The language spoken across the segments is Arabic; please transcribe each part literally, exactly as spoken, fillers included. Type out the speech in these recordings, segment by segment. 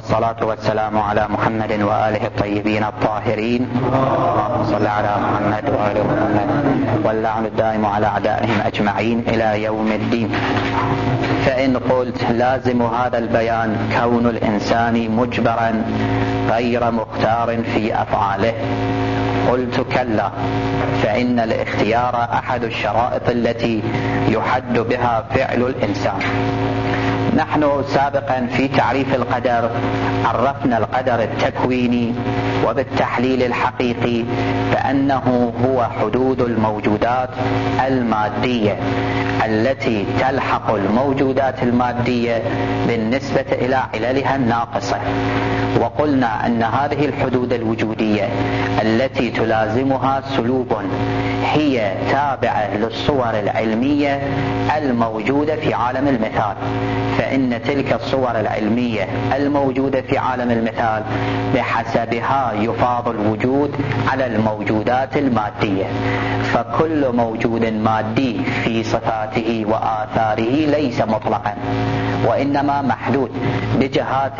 والصلاة والسلام على محمد وآله الطيبين الطاهرين. اللهم صل على محمد وآل محمد واللعن الدائم على أعدائهم أجمعين إلى يوم الدين. فإن قلت لازم هذا البيان كون الإنسان مجبرا غير مختار في أفعاله، قلت كلا، فإن الاختيار أحد الشرائط التي يحد بها فعل الإنسان. نحن سابقا في تعريف القدر عرفنا القدر التكويني وبالتحليل الحقيقي بأنه هو حدود الموجودات المادية التي تلحق الموجودات المادية بالنسبة إلى عللها الناقصة. وقلنا أن هذه الحدود الوجودية التي تلازمها سلوب هي تابعة للصور العلمية الموجودة في عالم المثال، فإن تلك الصور العلمية الموجودة في عالم المثال بحسبها يفاض الوجود على الموجودات المادية، فكل موجود مادي في صفاته وآثاره ليس مطلقا، وإنما محدود بجهات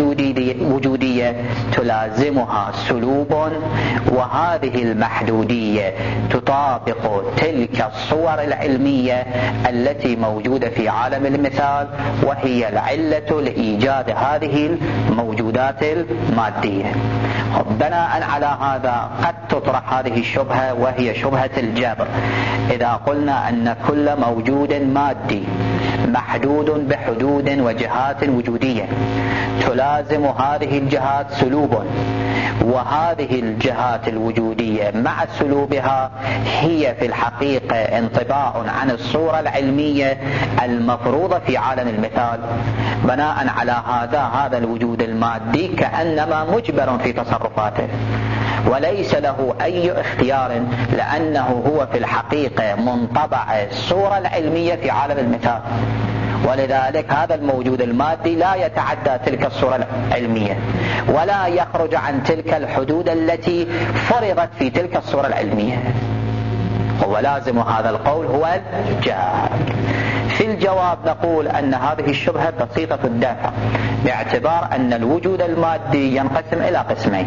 وجودية تلازمها سلوب، وهذه المحدودية تطابق تلك الصور العلمية التي موجودة في عالم المثال، وهي العلة لإيجاد هذه الموجودات المادية. بناء على هذا قد تطرح هذه الشبهة، وهي شبهة الجبر. إذا قلنا أن كل موجود مادي محدود بحدود وجهات وجودية تلازم هذه الجهات سلوب، وهذه الجهات الوجودية مع سلوبها هي في الحقيقة انطباع عن الصورة العلمية المفروضة في عالم المثال، بناء على هذا هذا الوجود المادي كأنما مجبر في تصرفاته وليس له أي اختيار، لأنه هو في الحقيقة منطبع الصورة العلمية في عالم المثال، ولذلك هذا الموجود المادي لا يتعدى تلك الصورة العلمية ولا يخرج عن تلك الحدود التي فرضت في تلك الصورة العلمية. هو لازم هذا القول هو الجهل. في الجواب نقول أن هذه الشبهة بسيطة الدافع، باعتبار أن الوجود المادي ينقسم إلى قسمين.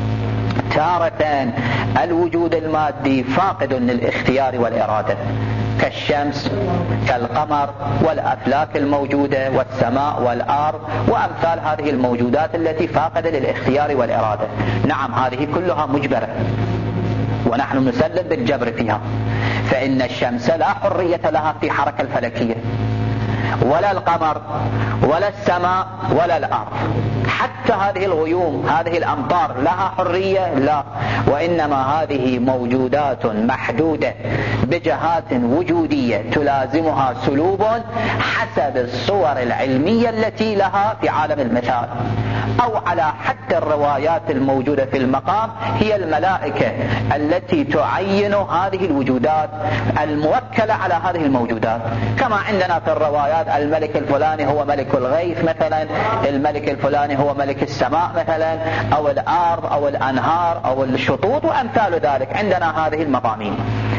تارة الوجود المادي فاقد للاختيار والإرادة، كالشمس كالقمر والأفلاك الموجودة والسماء والأرض وأمثال هذه الموجودات التي فاقدة للاختيار والإرادة. نعم، هذه كلها مجبرة ونحن نسلم بالجبر فيها، فإن الشمس لا حرية لها في حركة الفلكية، ولا القمر ولا السماء ولا الأرض، حتى هذه الغيوم هذه الأمطار لها حرية؟ لا، وإنما هذه موجودات محدودة بجهات وجودية تلازمها سلوب حسب الصور العلمية التي لها في عالم المثال، أو على حتى الروايات الموجودة في المقام هي الملائكة التي تعين هذه الوجودات الموكلة على هذه الموجودات، كما عندنا في الروايات الملك الفلاني هو ملك الغيث مثلا، الملك الفلاني هو ملك السماء مثلا، أو الأرض أو الأنهار أو الشطوط وأمثال ذلك، عندنا هذه المقامين.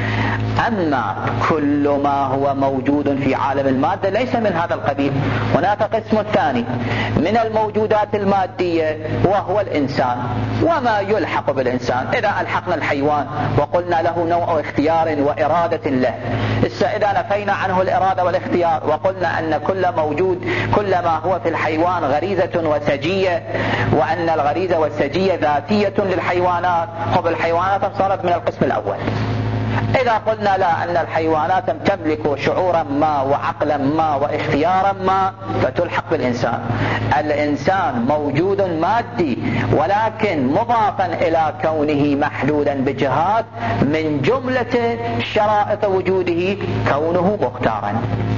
أما كل ما هو موجود في عالم المادة ليس من هذا القبيل. هناك قسم ثاني من الموجودات المادية وهو الإنسان وما يلحق بالإنسان. إذا ألحقنا الحيوان وقلنا له نوع اختيار وإرادة له، إذا نفينا عنه الإرادة والاختيار وقلنا أن كل موجود كل ما هو في الحيوان غريزة وسجية، وأن الغريزة والسجية ذاتية للحيوانات، خب الحيوانات صارت من القسم الأول. إذا قلنا لا، أن الحيوانات تملك شعورا ما وعقلا ما واختيارا ما، فتلحق بالإنسان. الإنسان موجود مادي ولكن مضافا إلى كونه محدودا بجهات، من جملة شرائط وجوده كونه مختارا.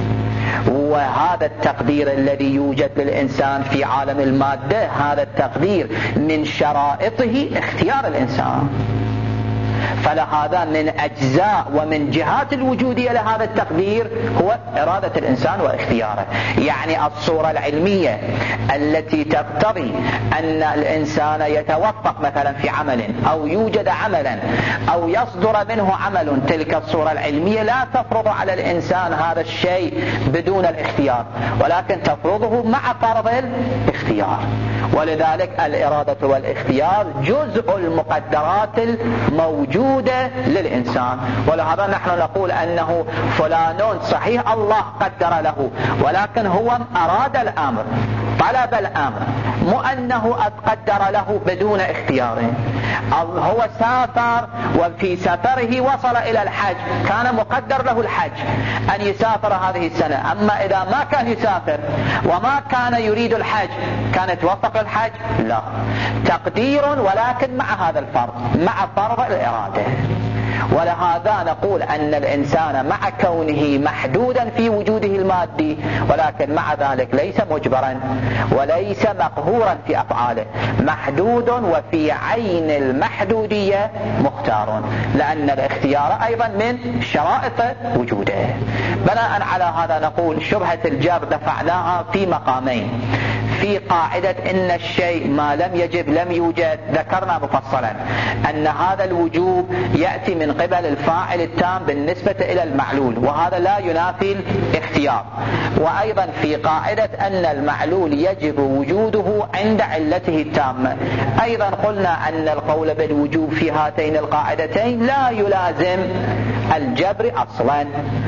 وهذا التقدير الذي يوجد للإنسان في عالم المادة، هذا التقدير من شرائطه اختيار الإنسان، فلهذا من أجزاء ومن جهات الوجودية لهذا التقدير هو إرادة الإنسان واختياره. يعني الصورة العلمية التي تقتضي أن الإنسان يتوفق مثلا في عمل أو يوجد عملا أو يصدر منه عمل، تلك الصورة العلمية لا تفرض على الإنسان هذا الشيء بدون الاختيار، ولكن تفرضه مع فرض الاختيار. ولذلك الإرادة والاختيار جزء المقدرات الموجودة للإنسان. ولهذا نحن نقول أنه فلان صحيح الله قدر له، ولكن هو أراد الأمر، طلب الأمر، مو أنه قدر له بدون اختيار. هو سافر وفي سفره وصل إلى الحج، كان مقدر له الحج أن يسافر هذه السنة. أما إذا ما كان يسافر وما كان يريد الحج، كان توفق الحج؟ لا، تقدير ولكن مع هذا الفرق، مع فرض الإرادة. ولهذا نقول أن الإنسان مع كونه محدودا في وجوده المادي، ولكن مع ذلك ليس مجبرا وليس مقهورا في أفعاله، محدود وفي عين المحدودية مختار، لأن الاختيار أيضا من شرائط وجوده. بناء على هذا نقول شبهة الجبر دفعناها في مقامين. في قاعدة إن الشيء ما لم يجب لم يوجد، ذكرنا مفصلا أن هذا الوجوب يأتي من قبل الفاعل التام بالنسبة إلى المعلول، وهذا لا ينافي الاختيار. وأيضا في قاعدة أن المعلول يجب وجوده عند علته التامة، أيضا قلنا أن القول بالوجوب في هاتين القاعدتين لا يلازم الجبر أصلا.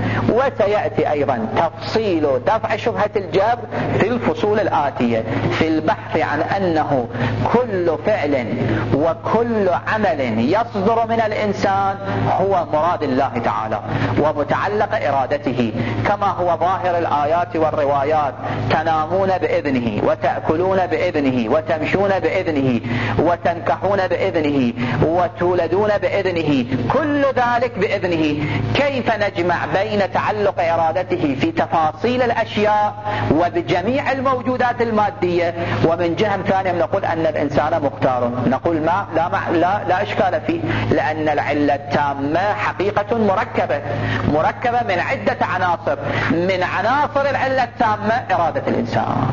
وسيأتي أيضا تفصيل دفع شبهة الجبر في الفصول الآتية في البحث عن أنه كل فعل وكل عمل يصدر من الإنسان هو مراد الله تعالى ومتعلق إرادته، كما هو ظاهر الآيات والروايات: تنامون بإذنه، وتأكلون بإذنه، وتمشون بإذنه، وتنكحون بإذنه، وتولدون بإذنه، كل ذلك بإذنه. كيف نجمع بين تعلق إرادته في تفاصيل الأشياء وبجميع الموجودات المادية، ومن جهة ثانية نقول أن الإنسان مختار؟ نقول ما لا, لا, لا إشكال فيه، لأن العلة التامة حقيقة مركبة مركبة من عدة عناصر. من عناصر العلة التامة إرادة الإنسان،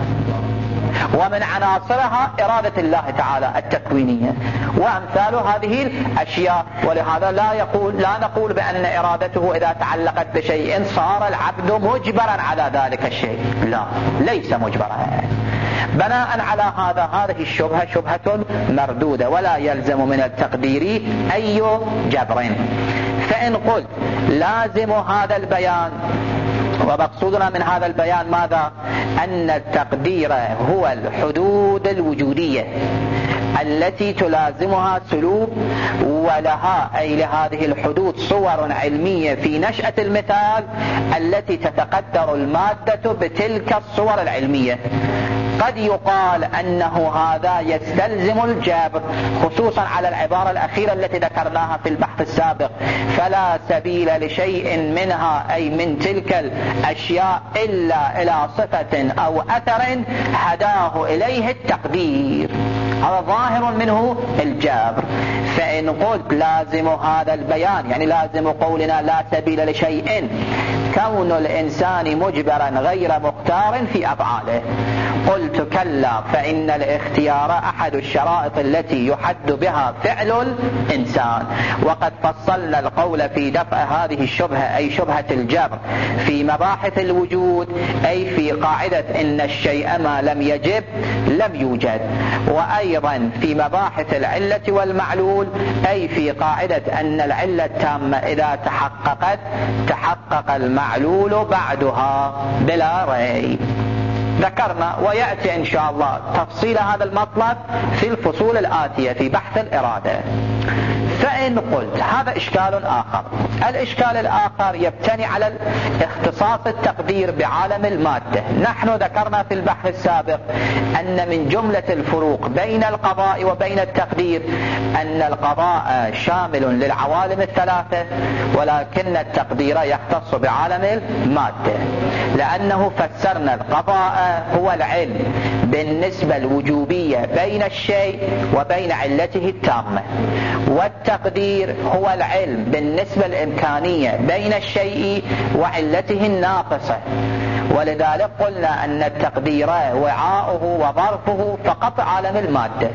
ومن عناصرها إرادة الله تعالى التكوينية، وأمثال هذه الأشياء. ولهذا لا يقول لا نقول بأن إرادته إذا تعلقت بشيء صار العبد مجبرا على ذلك الشيء، لا، ليس مجبرا. بناء على هذا هذه الشبهة شبهة مردودة، ولا يلزم من التقدير أي جبر. فإن قلت لازم هذا البيان، ومقصودنا من هذا البيان ماذا؟ أن التقدير هو الحدود الوجودية التي تلازمها سلوك، ولها أي لهذه الحدود صور علمية في نشأة المثال التي تتقدر المادة بتلك الصور العلمية. قد يقال أنه هذا يستلزم الجبر، خصوصا على العبارة الأخيرة التي ذكرناها في البحث السابق: فلا سبيل لشيء منها أي من تلك الأشياء إلا إلى صفة أو أثر هداه إليه التقدير. هذا ظاهر منه الجبر. فإن قلت لازم هذا البيان، يعني لازم قولنا لا سبيل لشيء كون الإنسان مجبرا غير مختار في أفعاله، قلت كلا، فإن الاختيار أحد الشرائط التي يحد بها فعل الإنسان. وقد فصلنا القول في دفع هذه الشبهة أي شبهة الجبر في مباحث الوجود، أي في قاعدة إن الشيء ما لم يجب لم يوجد، وأيضا في مباحث العلة والمعلول، أي في قاعدة أن العلة التامة إذا تحققت تحقق المعلول بعدها بلا ريب. ذكرنا ويأتي إن شاء الله تفصيل هذا المطلب في الفصول الآتية في بحث الإرادة. فإن قلت هذا إشكال آخر. الإشكال الآخر يبتني على اختصاص التقدير بعالم المادة. نحن ذكرنا في البحث السابق أن من جملة الفروق بين القضاء وبين التقدير أن القضاء شامل للعوالم الثلاثة، ولكن التقدير يختص بعالم المادة، لأنه فسرنا القضاء هو العلم بالنسبة الوجوبية بين الشيء وبين علته التامة، والتقدير هو العلم بالنسبة الإمكانية بين الشيء وعلته الناقصة. ولذلك قلنا أن التقدير وعاؤه وظرفه فقط عالم المادة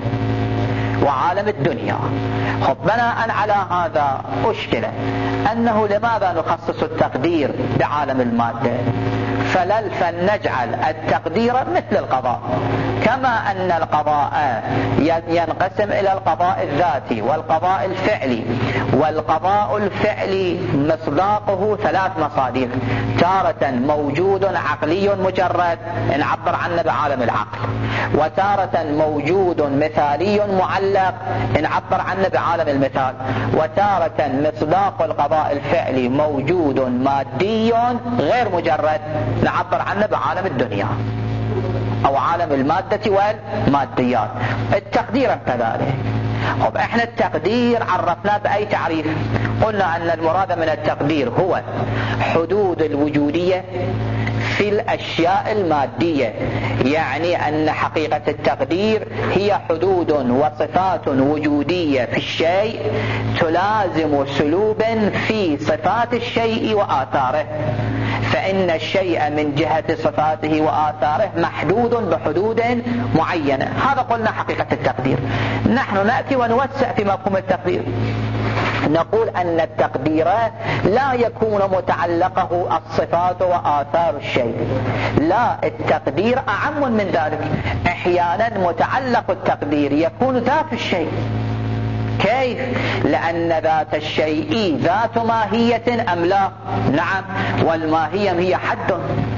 وعالم الدنيا. خب بناء على هذا أشكل أنه لماذا نخصص التقدير بعالم المادة؟ فلل فلنجعل التقدير مثل القضاء، كما أن القضاء ينقسم إلى القضاء الذاتي والقضاء الفعلي. والقضاء الفعلي مصداقه ثلاث مصادق: تارة موجود عقلي مجرد نعبر عنه بعالم العقل، وتارة موجود مثالي معلق نعبر عنه بعالم المثال، وتارة مصداق القضاء الفعلي موجود مادي غير مجرد نعبر عنه بعالم الدنيا أو عالم المادة والماديات. التقدير كذلك. طب احنا التقدير عرفناه بأي تعريف؟ قلنا أن المراد من التقدير هو حدود الوجودية في الأشياء المادية، يعني أن حقيقة التقدير هي حدود وصفات وجودية في الشيء تلازم سلوبا في صفات الشيء وآثاره، فإن الشيء من جهة صفاته وآثاره محدود بحدود معينة. هذا قلنا حقيقة التقدير. نحن نأتي ونوسع في مفهوم التقدير، نقول أن التقدير لا يكون متعلقه الصفات وآثار الشيء، لا، التقدير أعم من ذلك. أحيانا متعلق التقدير يكون ذات الشيء. كيف؟ لأن ذات الشيء ذات ماهية أم لا؟ نعم، والماهية هي حد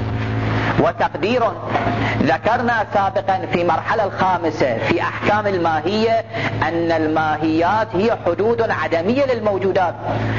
وتقدير. ذكرنا سابقا في المرحلة الخامسة في أحكام الماهية أن الماهيات هي حدود عدمية للموجودات،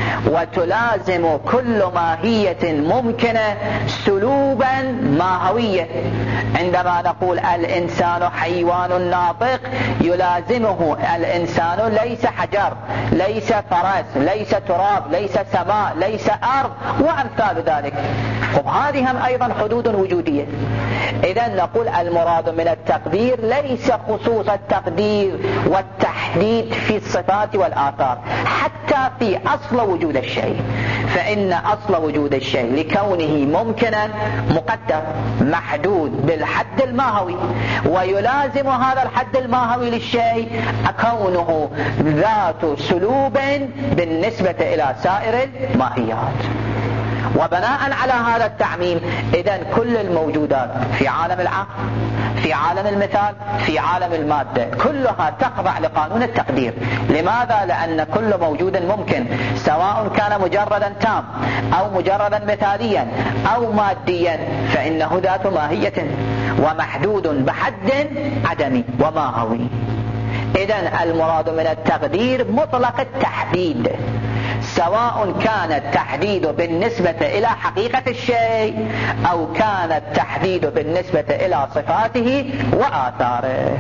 وتلازم كل ماهية ممكنة سلوبا ماهوية. عندما نقول الإنسان حيوان ناطق يلازمه الإنسان ليس حجر، ليس فرس، ليس تراب، ليس سماء، ليس أرض وأمثال ذلك. وهذه هم أيضا حدود وجودية. إذن نقول المراد من التقدير ليس خصوص التقدير والتحديد في الصفات والآثار، حتى في أصل وجود الشيء، فإن أصل وجود الشيء لكونه ممكنا مقدر محدود بالحد الماهوي، ويلازم هذا الحد الماهوي للشيء كونه ذات سلوب بالنسبة إلى سائر الماهيات. وبناء على هذا التعميم إذن كل الموجودات في عالم العقل، في عالم المثال، في عالم المادة، كلها تخضع لقانون التقدير. لماذا؟ لأن كل موجود ممكن سواء كان مجردا تام أو مجردا مثاليا أو ماديا فإنه ذات ماهية ومحدود بحد عدمي وماهوي. إذن المراد من التقدير مطلق التحديد، سواء كان التحديد بالنسبة إلى حقيقة الشيء أو كان التحديد بالنسبة إلى صفاته وآثاره.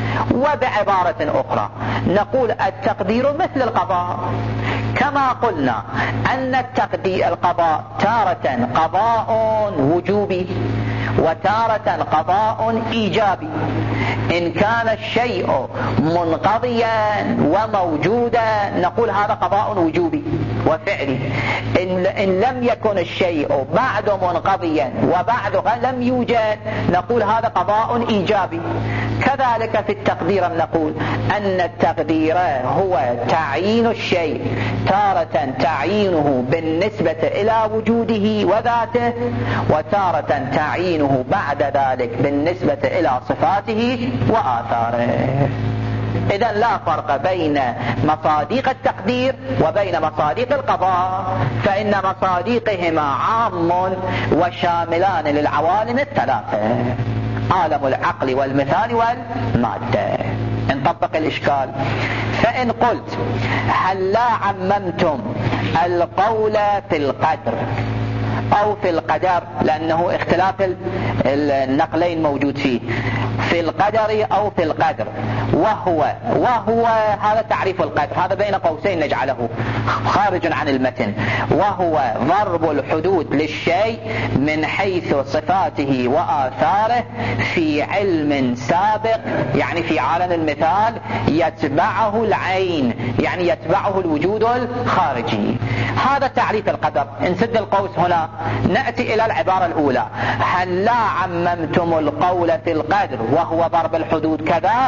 وبعبارة أخرى نقول التقدير مثل القضاء، كما قلنا أن التقدير القضاء تارة قضاء وجوبي وتارة قضاء إيجابي. إن كان الشيء منقضيا وموجودا نقول هذا قضاء وجوبي وفعلي. إن, إن لم يكن الشيء بعد منقضيا وبعد لم يوجد نقول هذا قضاء إيجابي. كذلك في التقدير نقول أن التقدير هو تعيين الشيء، تارة تعيينه بالنسبة إلى وجوده وذاته، وتارة تعيينه بعد ذلك بالنسبة إلى صفاته وآثاره. إذن لا فرق بين مصادق التقدير وبين مصادق القضاء، فإن مصادقهما عام وشاملان للعوالم الثلاثة، عالم العقل والمثال والمادة. نطبق الإشكال. فإن قلت هل لا عممتم القول في القدر أو في القدر، لأنه اختلاف النقلين موجود فيه، في القدر أو في القدر، وهو وهو هذا تعريف القدر، هذا بين قوسين نجعله خارج عن المتن، وهو ضرب الحدود للشيء من حيث صفاته وآثاره في علم سابق، يعني في عالم المثال يتبعه العين، يعني يتبعه الوجود الخارجي. هذا تعريف القدر. نسد القوس هنا، نأتي إلى العبارة الأولى: هل لا عممتم القول في القدر وهو ضرب الحدود كذا،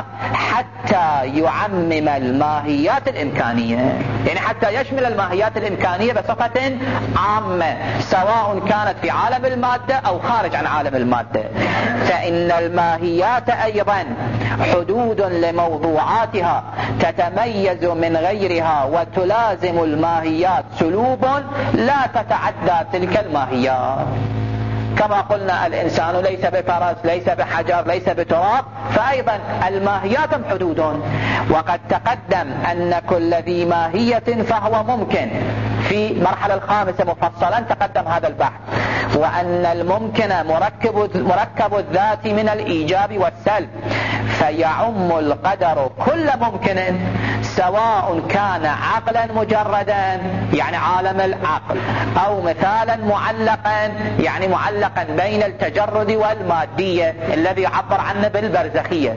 حتى يعمم الماهيات الإمكانية، يعني حتى يشمل الماهيات الإمكانية بصفة عامة سواء كانت في عالم المادة أو خارج عن عالم المادة. فإن الماهيات أيضا حدود لموضوعاتها تتميز من غيرها وتلازم الماهيات سلوب لا تتعدى تلك الماهيات. كما قلنا الإنسان ليس بفرس ليس بحجر ليس بتراب، فأيضا الماهيات حدود. وقد تقدم أن كل ذي ماهية فهو ممكن في المرحلة الخامسة مفصلا تقدم هذا البحث، وأن الممكن مركب, مركب الذات من الإيجاب والسلب، فيعم القدر كل ممكن سواء كان عقلا مجردا يعني عالم العقل، أو مثالا معلقا يعني معلقا بين التجرد والمادية الذي يعبر عنه بالبرزخية.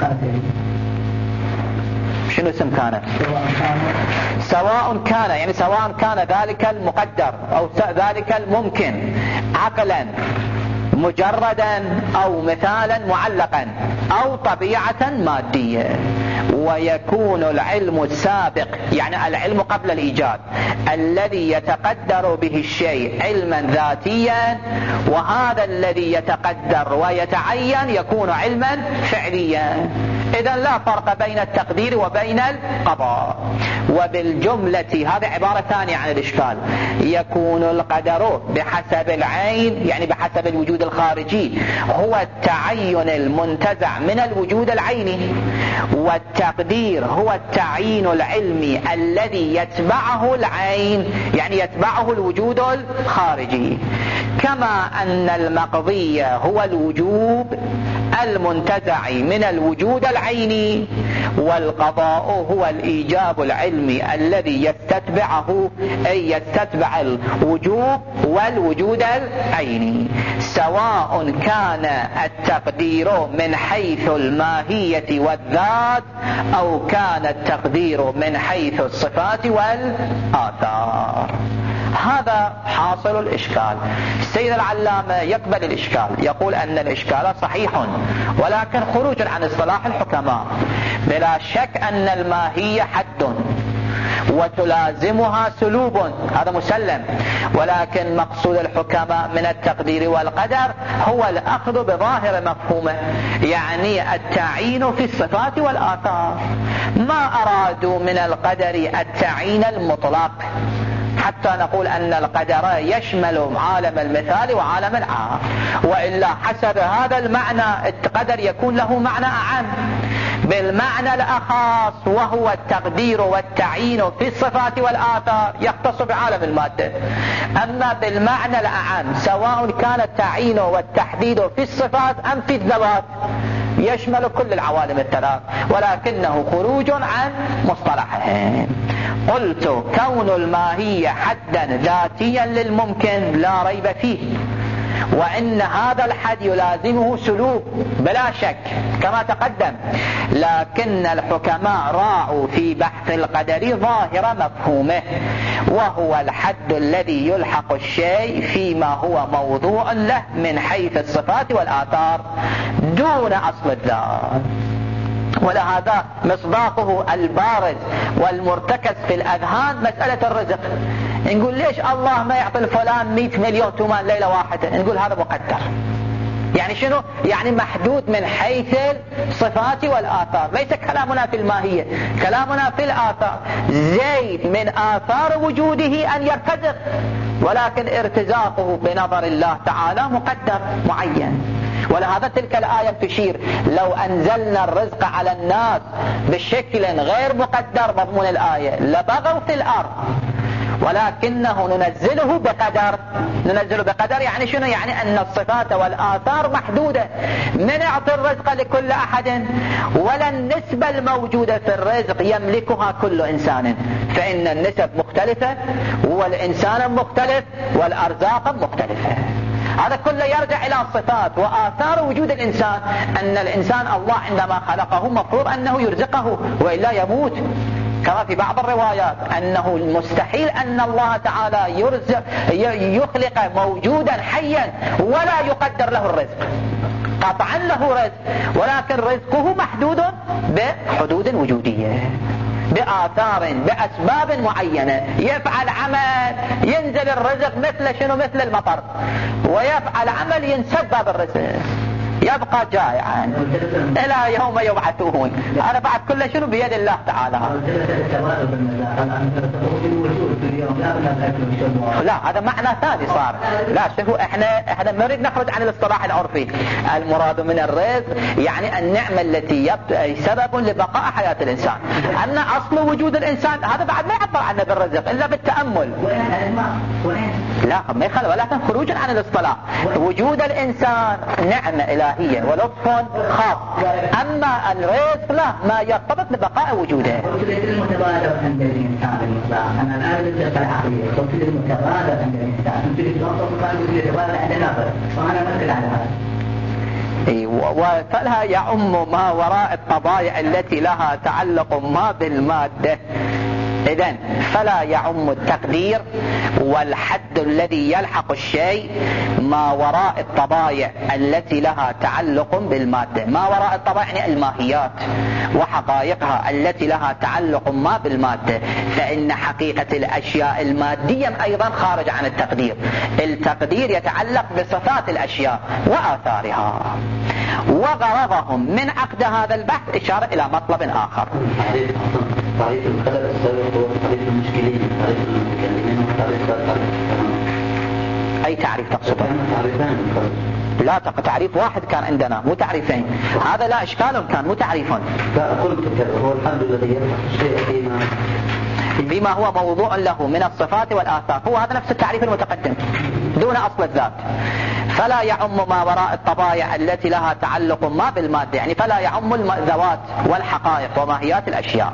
شنو اسم كان؟ سواء كان يعني سواء كان ذلك المقدر أو ذلك الممكن عقلا مجردا أو مثالا معلقا أو طبيعة مادية. ويكون العلم السابق يعني العلم قبل الإيجاد الذي يتقدر به الشيء علما ذاتيا، وهذا الذي يتقدر ويتعين يكون علما فعليا. إذن لا فرق بين التقدير وبين القضاء. وبالجملة هذا عبارة ثانية عن الإشكال، يكون القدر بحسب العين يعني بحسب الوجود الخارجي هو التعين المنتزع من الوجود العيني، والتقدير هو التعيين العلمي الذي يتبعه العين يعني يتبعه الوجود الخارجي. كما أن المقضي هو الوجوب المنتزع من الوجود العيني، والقضاء هو الإيجاب العلمي الذي يستتبعه أي يستتبع الوجوب والوجود العيني، سواء كان التقدير من حيث الماهية والذات أو كان التقدير من حيث الصفات والآثار. هذا حاصل الإشكال. السيد العلامة يقبل الإشكال، يقول أن الإشكال صحيح ولكن خروج عن اصطلاح الحكماء. بلا شك أن الماهية حد وتلازمها سلوب، هذا مسلم، ولكن مقصود الحكماء من التقدير والقدر هو الأخذ بظاهر مفهومه، يعني التعيين في الصفات والآثار. ما أرادوا من القدر التعيين المطلق حتى نقول أن القدر يشمل عالم المثال وعالم العام، وإلا حسب هذا المعنى القدر يكون له معنى أعم بالمعنى الأخص وهو التقدير والتعيين في الصفات والآثار يختص بعالم المادة. أما بالمعنى الأعم سواء كان التعيين والتحديد في الصفات أم في الذوات يشمل كل العوالم الثلاث، ولكنه خروج عن مصطلحهم. قلت كون الماهية حدا ذاتيا للممكن لا ريب فيه، وإن هذا الحد يلازمه سلوك بلا شك كما تقدم، لكن الحكماء راعوا في بحث القدر ظاهر مفهومه، وهو الحد الذي يلحق الشيء فيما هو موضوع له من حيث الصفات والآثار دون أصل الذات. ولهذا مصداقه البارز والمرتكز في الأذهان مسألة الرزق. نقول ليش الله ما يعطي الفلان مئة مليون تومان ليلة واحدة؟ نقول هذا مقدر. يعني شنو؟ يعني محدود من حيث الصفات والآثار، ليس كلامنا في الماهية، كلامنا في الآثار. زيد من آثار وجوده أن يرتزق، ولكن ارتزاقه بنظر الله تعالى مقدر معين. ولهذا تلك الآية تشير لو أنزلنا الرزق على الناس بشكل غير مقدر مضمون الآية لبغوا في الأرض، ولكنه ننزله بقدر. ننزله بقدر يعني شنو؟ يعني أن الصفات والآثار محدودة. من يعطي الرزق لكل أحد، ولا النسبة الموجودة في الرزق يملكها كل إنسان، فإن النسب مختلفة والإنسان مختلف والأرزاق مختلفة. هذا كله يرجع إلى الصفات وآثار وجود الإنسان، أن الإنسان الله عندما خلقه مفروض أنه يرزقه وإلا يموت، كما في بعض الروايات أنه مستحيل أن الله تعالى يرزق يخلق موجودا حيا ولا يقدر له الرزق. قطعا له رزق، ولكن رزقه محدود بحدود وجودية، بآثار بأسباب معينة. يفعل عمل ينزل الرزق مثل شنو؟ مثل المطر. ويفعل عمل ينسبب الرزق، يبقى جائعا إلى يوم يبعثون. هذا بعد كل شنو بيد الله تعالى. لا هذا معنى ثاني صار. لا شوفوا احنا احنا ما نريد نخرج عن الاصطلاح العرفي. المراد من الرزق يعني النعمة التي سبب لبقاء حياة الإنسان. أن أصل وجود الإنسان هذا بعد ما يعبر عنه بالرزق إلا بالتأمل. لا ما يخلى، ولكن خروجا عن الاصطلاح. وجود الإنسان نعمة إلهية ولطف خاص، أما الرزق لا، ما يرتبط ببقاء وجوده. المتبادر عند الإنسان المطلق. أنا الآن أريد العقلية. قلت المتبادر عند الإنسان. قلت المتبادر عند النظر. وأنا مثل على هذا. وفلها يعم ما وراء الطبائع التي لها تعلق ما بالمادة. إذن فلا يعم التقدير والحد الذي يلحق الشيء ما وراء الطبائع التي لها تعلق بالمادة. ما وراء الطبائع يعني الماهيات وحقائقها التي لها تعلق ما بالمادة، فإن حقيقة الأشياء المادية أيضا خارج عن التقدير. التقدير يتعلق بصفات الأشياء وآثارها. وغرضهم من عقد هذا البحث إشارة إلى مطلب آخر. تعريف القدر السابق هو تعريف المشكلين، تعريف المتكلمين وتعريف القدر. أي تعريف تقصده؟ تعريفان القدر. لا تعريف واحد كان عندنا مو تعريفين. هذا لا إشكال كان مو تعريف. لا قلت كذا، هو الحمد الذي يفتح الشيء فيما فيما هو موضوع له من الصفات والآثار. هو هذا نفس التعريف المتقدم دون أصل الذات. فلا يعم ما وراء الطبائع التي لها تعلق ما بالمادة، يعني فلا يعم الذوات والحقائق وماهيات الأشياء.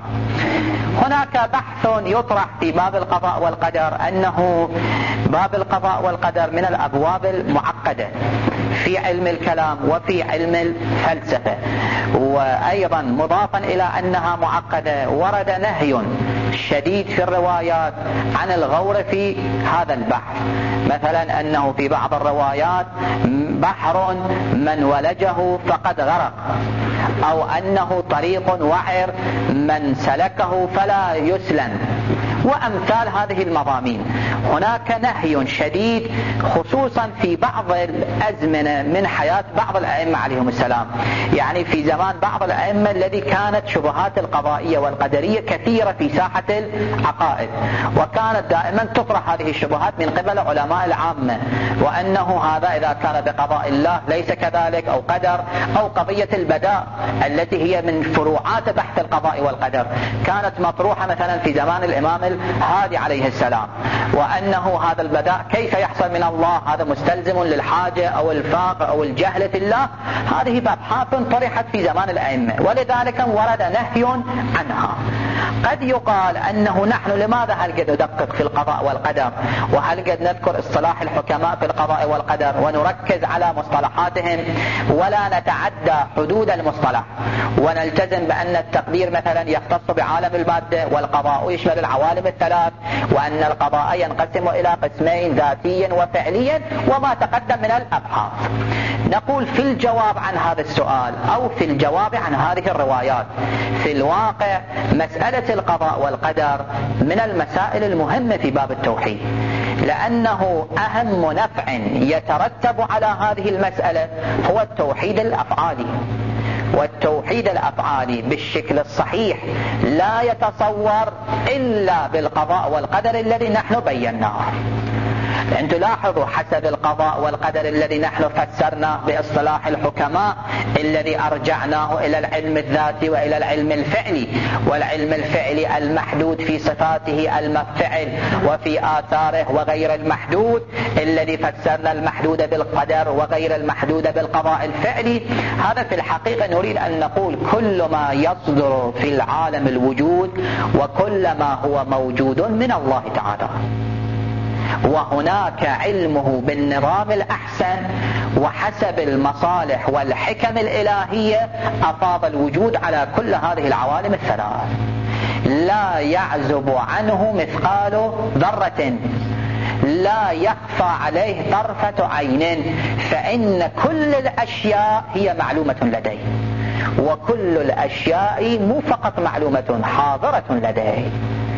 هناك بحث يطرح في باب القضاء والقدر، أنه باب القضاء والقدر من الأبواب المعقدة في علم الكلام وفي علم الفلسفة. وأيضا مضافا إلى أنها معقدة ورد نهي شديد في الروايات عن الغور في هذا البحث. مثلا أنه في بعض الروايات بحر من ولجه فقد غرق، أو أنه طريق وعر من سلكه فلا يسلم، وأمثال هذه المضامين. هناك نهي شديد خصوصا في بعض الأزمنة من حياة بعض الأئمة عليهم السلام، يعني في زمان بعض الأئمة الذي كانت شبهات القضائية والقدرية كثيرة في ساحة العقائد، وكانت دائما تطرح هذه الشبهات من قبل علماء العامة، وأنه هذا إذا كان بقضاء الله ليس كذلك، أو قدر، أو قضية البداء التي هي من فروعات بحث القضاء والقدر كانت مطروحة مثلا في زمان الإمام الهادي عليه السلام، وأنه هذا البداء كيف يحصل من الله، هذا مستلزم للحاجة أو الفاقة أو الجهل في الله. هذه أبحاث طرحت في زمان الأئمة، ولذلك ورد نهي عنها. قد يقال أنه نحن لماذا هل قد ندقق في القضاء والقدر، وهل قد نذكر اصطلاح الحكماء في القضاء والقدر ونركز على مصطلحاتهم ولا نتعدى حدود المصطلح، ونلتزم بأن التقدير مثلا يختص بعالم المادة والقضاء يشمل العوالم الثلاث، وأن القضاء ينقسم إلى قسمين ذاتيا وفعليا وما تقدم من الأبحاث. نقول في الجواب عن هذا السؤال أو في الجواب عن هذه الروايات، في الواقع مسألة القضاء والقدر من المسائل المهمة في باب التوحيد، لأنه أهم نفع يترتب على هذه المسألة هو التوحيد الأفعالي. والتوحيد الأفعالي بالشكل الصحيح لا يتصور إلا بالقضاء والقدر الذي نحن بيناه. أن تلاحظوا حسب القضاء والقدر الذي نحن فسرناه باصطلاح الحكماء الذي أرجعناه إلى العلم الذاتي وإلى العلم الفعلي، والعلم الفعلي المحدود في صفاته المفعل وفي آثاره وغير المحدود، الذي فسرنا المحدود بالقدر وغير المحدود بالقضاء الفعلي. هذا في الحقيقة نريد أن نقول كل ما يصدر في العالم الوجود وكل ما هو موجود من الله تعالى، وهناك علمه بالنظام الأحسن وحسب المصالح والحكم الإلهية أفاض الوجود على كل هذه العوالم الثلاث، لا يعزب عنه مثقال ذرة، لا يخفى عليه طرفة عين، فإن كل الأشياء هي معلومة لديه، وكل الأشياء مو فقط معلومة، حاضرة لديه.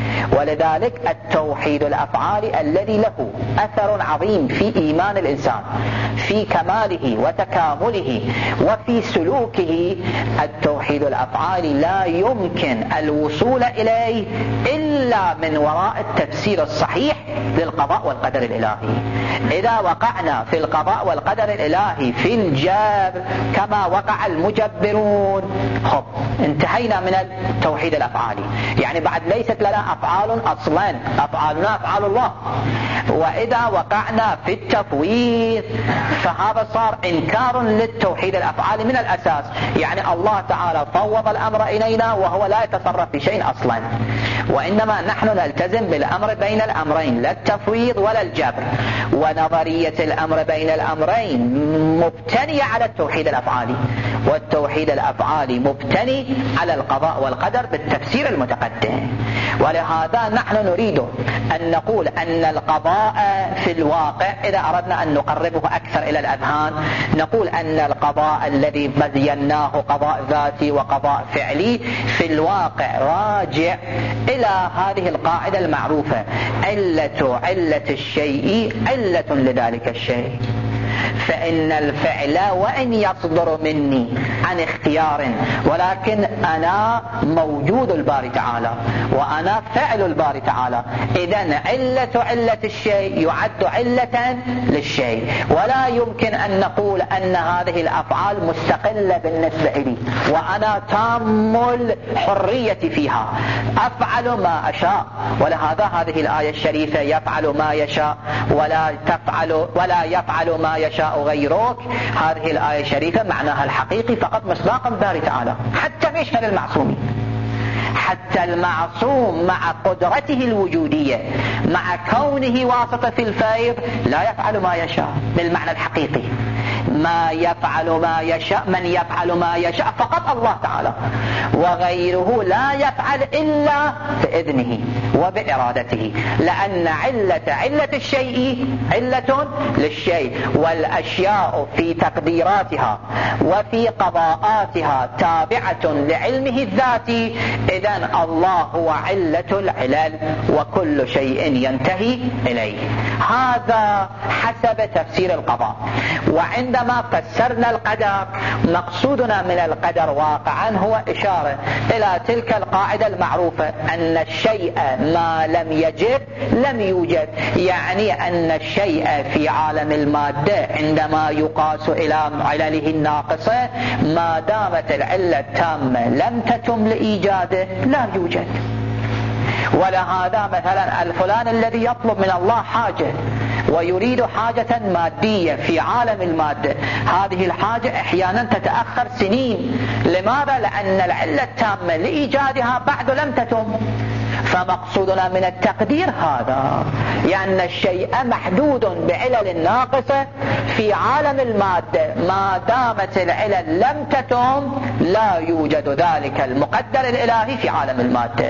ولذلك التوحيد الأفعالي الذي له أثر عظيم في إيمان الإنسان، في كماله وتكامله وفي سلوكه، التوحيد الأفعالي لا يمكن الوصول إليه إلا من وراء التفسير الصحيح للقضاء والقدر الإلهي. إذا وقعنا في القضاء والقدر الإلهي في الجبر كما وقع المجبرون، خب انتهينا من التوحيد الأفعالي، يعني بعد ليست لنا أفعال أصلا، أفعالنا أفعال الله. وإذا وقعنا في التفويض فهذا صار إنكار للتوحيد الأفعالي من الأساس، يعني الله تعالى فوض الأمر إلينا وهو لا يتصرف في شيء أصلا، وإنما نحن نلتزم بالأمر بين الأمرين، لا التفويض ولا الجبر. ونظرية الأمر بين الأمرين مبتنية على التوحيد الأفعالي، والتوحيد الأفعالي مبتني على القضاء والقدر بالتفسير المتقدم. ولهذا نحن نريد أن نقول أن القضاء في الواقع، إذا أردنا أن نقربه أكثر إلى الأذهان، نقول أن القضاء الذي بيناه قضاء ذاتي وقضاء فعلي في الواقع راجع إلى هذه القاعدة المعروفة: علة علة الشيء علة لذلك الشيء. فإن الفعل وإن يصدر مني عن اختيار، ولكن أنا موجود الباري تعالى وأنا فعل الباري تعالى، إذن علة علة الشيء يعد علة للشيء. ولا يمكن أن نقول أن هذه الأفعال مستقلة بالنسبة لي وأنا تام الحرية فيها، أفعل ما أشاء. ولهذا هذه الآية الشريفة: يفعل ما يشاء ولا تفعل ولا يفعل ما يشاء غيرك، هذه الآية الشريفة معناها الحقيقي فقط مصداقا بالله تعالى، حتى يشمل المعصومين، حتى المعصوم مع قدرته الوجودية، مع كونه واسطة في الفيض، لا يفعل ما يشاء بالمعنى الحقيقي. ما يفعل ما يشاء، من يفعل ما يشاء فقط الله تعالى، وغيره لا يفعل إلا بإذنه وبإرادته، لأن علة علة الشيء علة للشيء، والأشياء في تقديراتها وفي قضاءاتها تابعة لعلمه الذاتي. إذن الله هو علة العلل وكل شيء ينتهي إليه. هذا حسب تفسير القضاء. وعندما فسرنا القدر، مقصودنا من القدر واقعا هو إشارة إلى تلك القاعدة المعروفة: أن الشيء ما لم يجب لم يوجد، يعني أن الشيء في عالم المادة عندما يقاس إلى علله الناقصة، ما دامت العلة التامة لم تتم لإيجاده لا يوجد. ولهذا مثلا الفلان الذي يطلب من الله حاجة ويريد حاجة مادية في عالم المادة، هذه الحاجة أحيانا تتأخر سنين. لماذا؟ لأن العلة التامة لإيجادها بعد لم تتم. فمقصودنا من التقدير هذا، يعني الشيء محدود بعلل ناقصة في عالم المادة، ما دامت العلل لم تتم لا يوجد ذلك المقدر الإلهي في عالم المادة.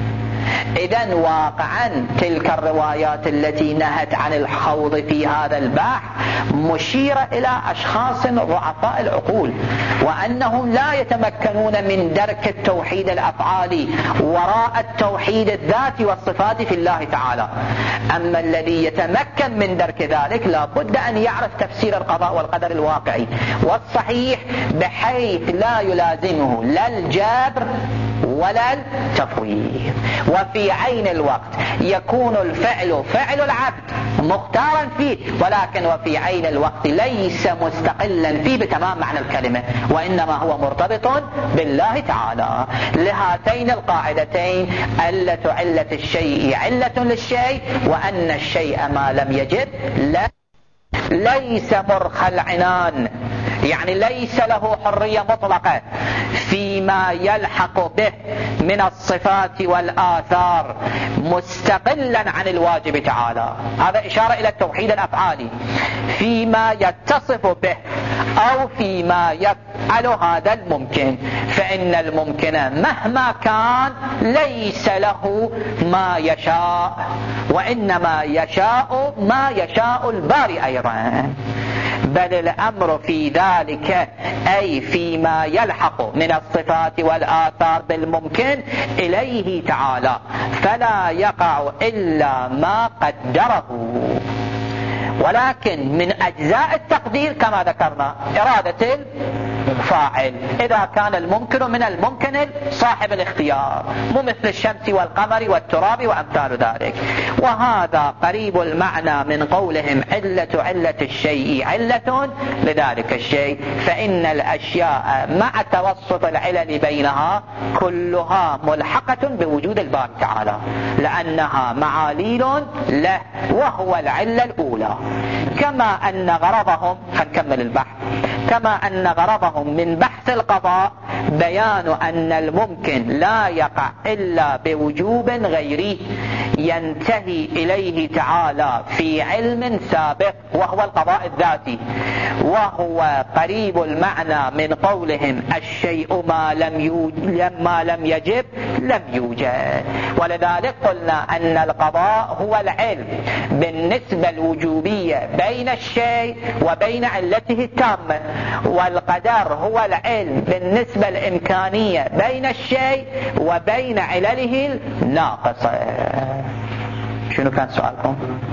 إذن واقعا تلك الروايات التي نهت عن الخوض في هذا البحث مشيرة إلى أشخاص ضعفاء العقول، وأنهم لا يتمكنون من درك التوحيد الأفعالي وراء التوحيد الذاتي والصفات في الله تعالى. أما الذي يتمكن من درك ذلك لا بد أن يعرف تفسير القضاء والقدر الواقعي والصحيح، بحيث لا يلازمه لا الجبر ولا التفويض. وفي عين الوقت يكون الفعل فعل العبد مختارا فيه، ولكن وفي عين الوقت ليس مستقلا فيه بتمام معنى الكلمة، وإنما هو مرتبط بالله تعالى. لهاتين القاعدتين: علة علة الشيء علة للشيء، وأن الشيء ما لم يجد لا ليس مرخى العنان، يعني ليس له حرية مطلقة فيما يلحق به من الصفات والآثار مستقلا عن الواجب تعالى. هذا إشارة إلى التوحيد الأفعالي فيما يتصف به أو فيما يفعل هذا الممكن، فإن الممكن مهما كان ليس له ما يشاء وإنما يشاء ما يشاء الباري أيضا، بل الأمر في ذلك أي فيما يلحق من الصفات والآثار بالممكن إليه تعالى، فلا يقع إلا ما قدره. ولكن من أجزاء التقدير كما ذكرنا إرادة الفاعل، إذا كان الممكن من الممكن صاحب الاختيار، مو مثل الشمس والقمر والتراب وأمثال ذلك. وهذا قريب المعنى من قولهم علة علة الشيء علة لذلك الشيء، فإن الأشياء مع توسط العلل بينها كلها ملحقة بوجود الباري تعالى، لأنها معاليل له وهو العلة الأولى. كما أن غرضهم، هنكمل البحث، كما أن غرضهم من بحث القضاء بيان أن الممكن لا يقع إلا بوجوب غيري ينتهي إليه تعالى في علم سابق وهو القضاء الذاتي، وهو قريب المعنى من قولهم الشيء ما لم يوجد ما لم يجب لم يوجد. ولذلك قلنا أن القضاء هو العلم بالنسبة الوجوبية بين الشيء وبين علته التامة، والقدر هو العلم بالنسبة الإمكانية بين الشيء وبين علله الناقصة. شنو كان سؤالكم؟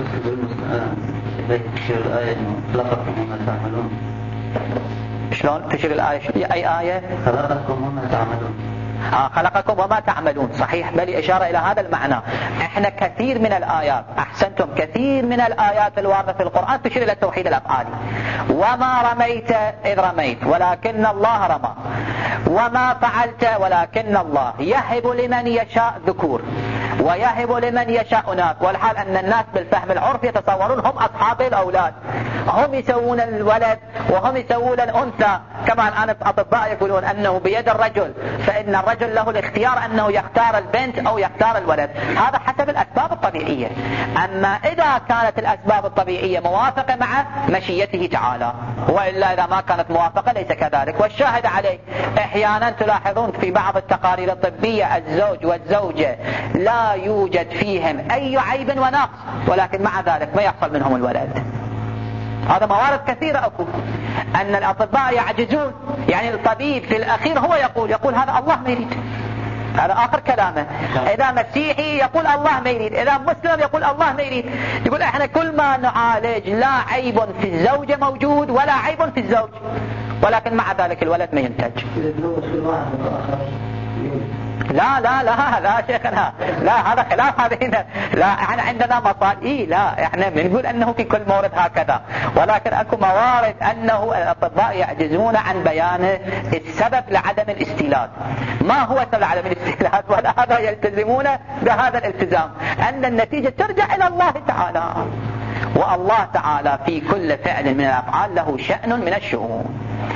تشير الآية إنه خلقكم وما تعملون. شلون تشير الآية؟ أي آية؟ خلقكم وما تعملون. آه خلقكم وما تعملون، صحيح، بل إشارة إلى هذا المعنى. احنا كثير من الآيات، أحسنتم، كثير من الآيات الواردة في القرآن تشير إلى التوحيد الأفعالي. وما رميت إذ رميت ولكن الله رمى، وما فعلت ولكن الله يهب لمن يشاء ذكور ويهب لمن يشاء إناث، والحال أن الناس بالفهم العرفي يتصورون هم أصحاب الأولاد، هم يسوون الولد وهم يسوون الأنثى. كما الآن الأطباء يقولون أنه بيد الرجل، فإن الرجل له الاختيار أنه يختار البنت أو يختار الولد، هذا حسب الأسباب الطبيعية. أما إذا كانت الأسباب الطبيعية موافقة مع مشيته تعالى، وإلا إذا ما كانت موافقة ليس كذلك. والشاهد عليه أحيانا تلاحظون في بعض التقارير الطبية الزوج والزوجة لا يوجد فيهم أي عيب ونقص، ولكن مع ذلك ما يحصل منهم الولد. هذا موارد كثيرة أكو أن الأطباء يعجزون، يعني الطبيب في الأخير هو يقول يقول هذا الله ما يريد، هذا آخر كلامه. إذا مسيحي يقول الله ما يريد، إذا مسلم يقول الله ما يريد. يقول احنا كل ما نعالج لا عيب في الزوجة موجود ولا عيب في الزوج، ولكن مع ذلك الولد ما ينتج. لا لا لا لا شيخنا، لا هذا خلاف هذه. لا احنا عندنا مصال إيه لا احنا بنقول انه في كل مورد هكذا، ولكن اكو موارد انه الاطباء يعجزون عن بيان السبب لعدم الاستيلاد. ما هو سبب عدم الاستيلاد؟ ولا هذا يلتزمون بهذا الالتزام ان النتيجة ترجع الى الله تعالى، والله تعالى في كل فعل من الافعال له شأن من الشؤون.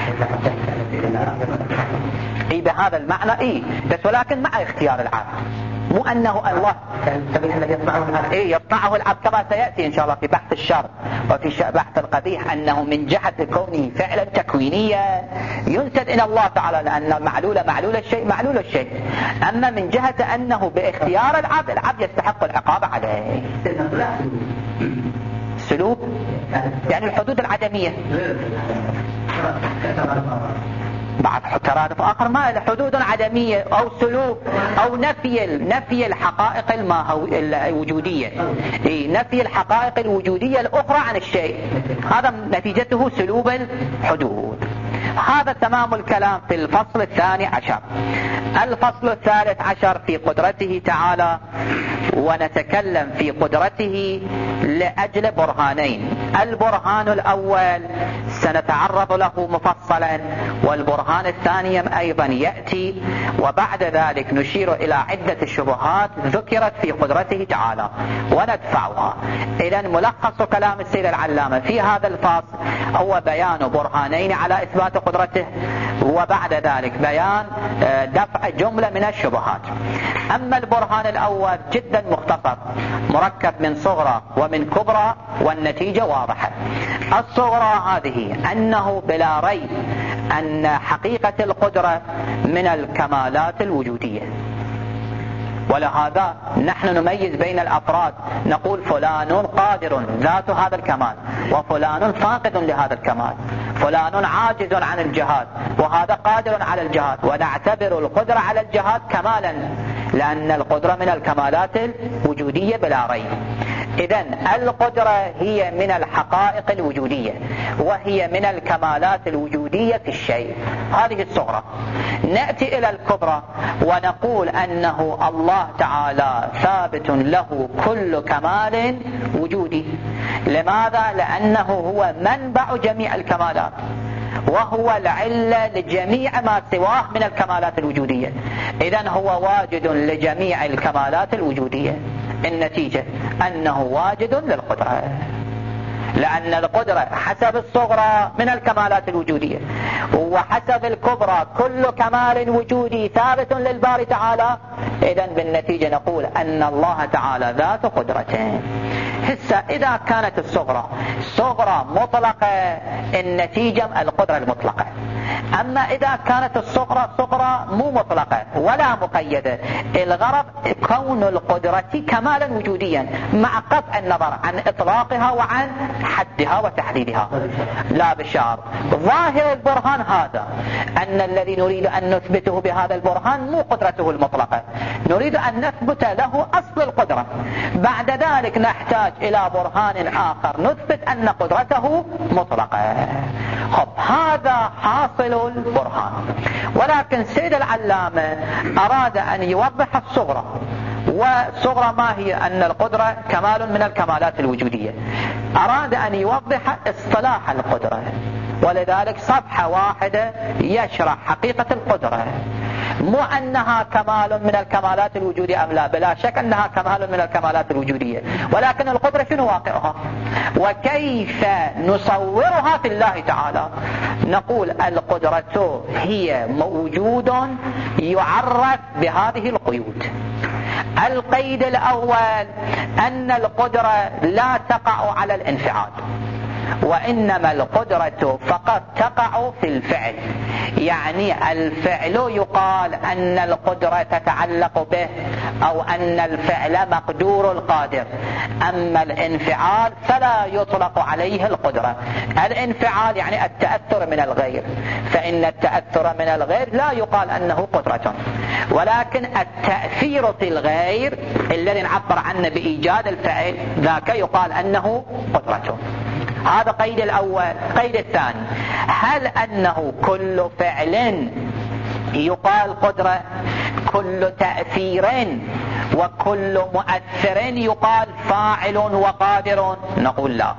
اي بهذا المعنى اي، بس ولكن مع اختيار العبد، مو انه الله الذي يصنعه العبد. اي يصنعه العبد كما سياتي ان شاء الله في بحث الشر وفي بحث القبيح، انه من جهه كونه فعلا تكوينيا ينسب الى الله تعالى، لان المعلول معلول الشيء معلول الشيء. اما من جهه انه باختيار العبد، العبد يستحق العقاب عليه. سلوك يعني الحدود العدميه بعد ترادف آخر، ما حدود عدمية أو سلوك أو نفي نفي الحقائق الوجودية، نفي الحقائق الوجودية الأخرى عن الشيء، هذا نتيجته سلوب الحدود. هذا تمام الكلام في الفصل الثاني عشر. الفصل الثالث عشر في قدرته تعالى، ونتكلم في قدرته لأجل برهانين. البرهان الأول سنتعرض له مفصلا، والبرهان الثاني أيضا يأتي، وبعد ذلك نشير إلى عدة شبهات ذكرت في قدرته تعالى وندفعها. إذن ملخص كلام السيد العلامة في هذا الفصل هو بيان برهانين على إثبات قدرته، وبعد ذلك بيان دفع جملة من الشبهات. أما البرهان الأول جدا مختصر، مركب من صغرى ومن كبرى، والنتيجة واضحة. الصغرى هذه أنه بلا ريب أن حقيقة القدرة من الكمالات الوجودية، ولهذا نحن نميز بين الأفراد، نقول فلان قادر ذات هذا الكمال، وفلان فاقد لهذا الكمال، فلان عاجز عن الجهاد وهذا قادر على الجهاد، ونعتبر القدرة على الجهاد كمالا، لأن القدرة من الكمالات الوجودية بلا ريب. إذن القدرة هي من الحقائق الوجودية، وهي من الكمالات الوجودية في الشيء، هذه الصغرى. نأتي إلى الكبرى ونقول أنه الله تعالى ثابت له كل كمال وجودي. لماذا؟ لأنه هو منبع جميع الكمالات، وهو العلة لجميع ما سواه من الكمالات الوجودية. إذن هو واجد لجميع الكمالات الوجودية. النتيجة أنه واجد للقدرة، لأن القدرة حسب الصغرى من الكمالات الوجودية، وحسب الكبرى كل كمال وجودي ثابت للباري تعالى. إذن بالنتيجة نقول أن الله تعالى ذات قدرتين. هسه إذا كانت الصغرى صغرى مطلقة، النتيجة القدرة المطلقة. أما إذا كانت الصغرى صغرى مو مطلقة ولا مقيدة، الغرض كون القدرة كمالا وجوديا مع قطع النظر عن إطلاقها وعن حدها وتحديدها لا بشار. ظاهر البرهان هذا، أن الذي نريد أن نثبته بهذا البرهان مو قدرته المطلقة، نريد أن نثبت له أصل القدرة. بعد ذلك نحتاج إلى برهان آخر نثبت أن قدرته مطلقة. خب هذا حاصل البرهان. ولكن سيد العلامة أراد أن يوضح الصغرى، والصغرى ما هي؟ أن القدرة كمال من الكمالات الوجودية. أراد أن يوضح اصطلاح القدرة، ولذلك صفحة واحدة يشرح حقيقة القدرة، مو أنها كمال من الكمالات الوجودية أم لا، بلا شك أنها كمال من الكمالات الوجودية، ولكن القدرة شنو واقعها وكيف نصورها في الله تعالى. نقول القدرة هي موجود يعرف بهذه القيود. القيد الأول أن القدرة لا تقع على الانفعال، وإنما القدرة فقط تقع في الفعل. يعني الفعل يقال أن القدرة تتعلق به، أو أن الفعل مقدور القادر. أما الانفعال فلا يطلق عليه القدرة. الانفعال يعني التأثر من الغير، فإن التأثر من الغير لا يقال أنه قدرة، ولكن التأثير في الغير الذي نعبر عنه بإيجاد الفعل ذاك يقال أنه قدرة. هذا قيد الأول. قيد الثاني، هل أنه كل فعل يقال قدرة؟ كل تأثير وكل مؤثر يقال فاعل وقادر؟ نقول لا.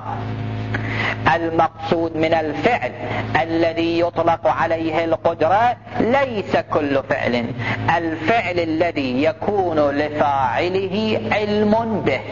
المقصود من الفعل الذي يطلق عليه القدرة ليس كل فعل، الفعل الذي يكون لفاعله علم به.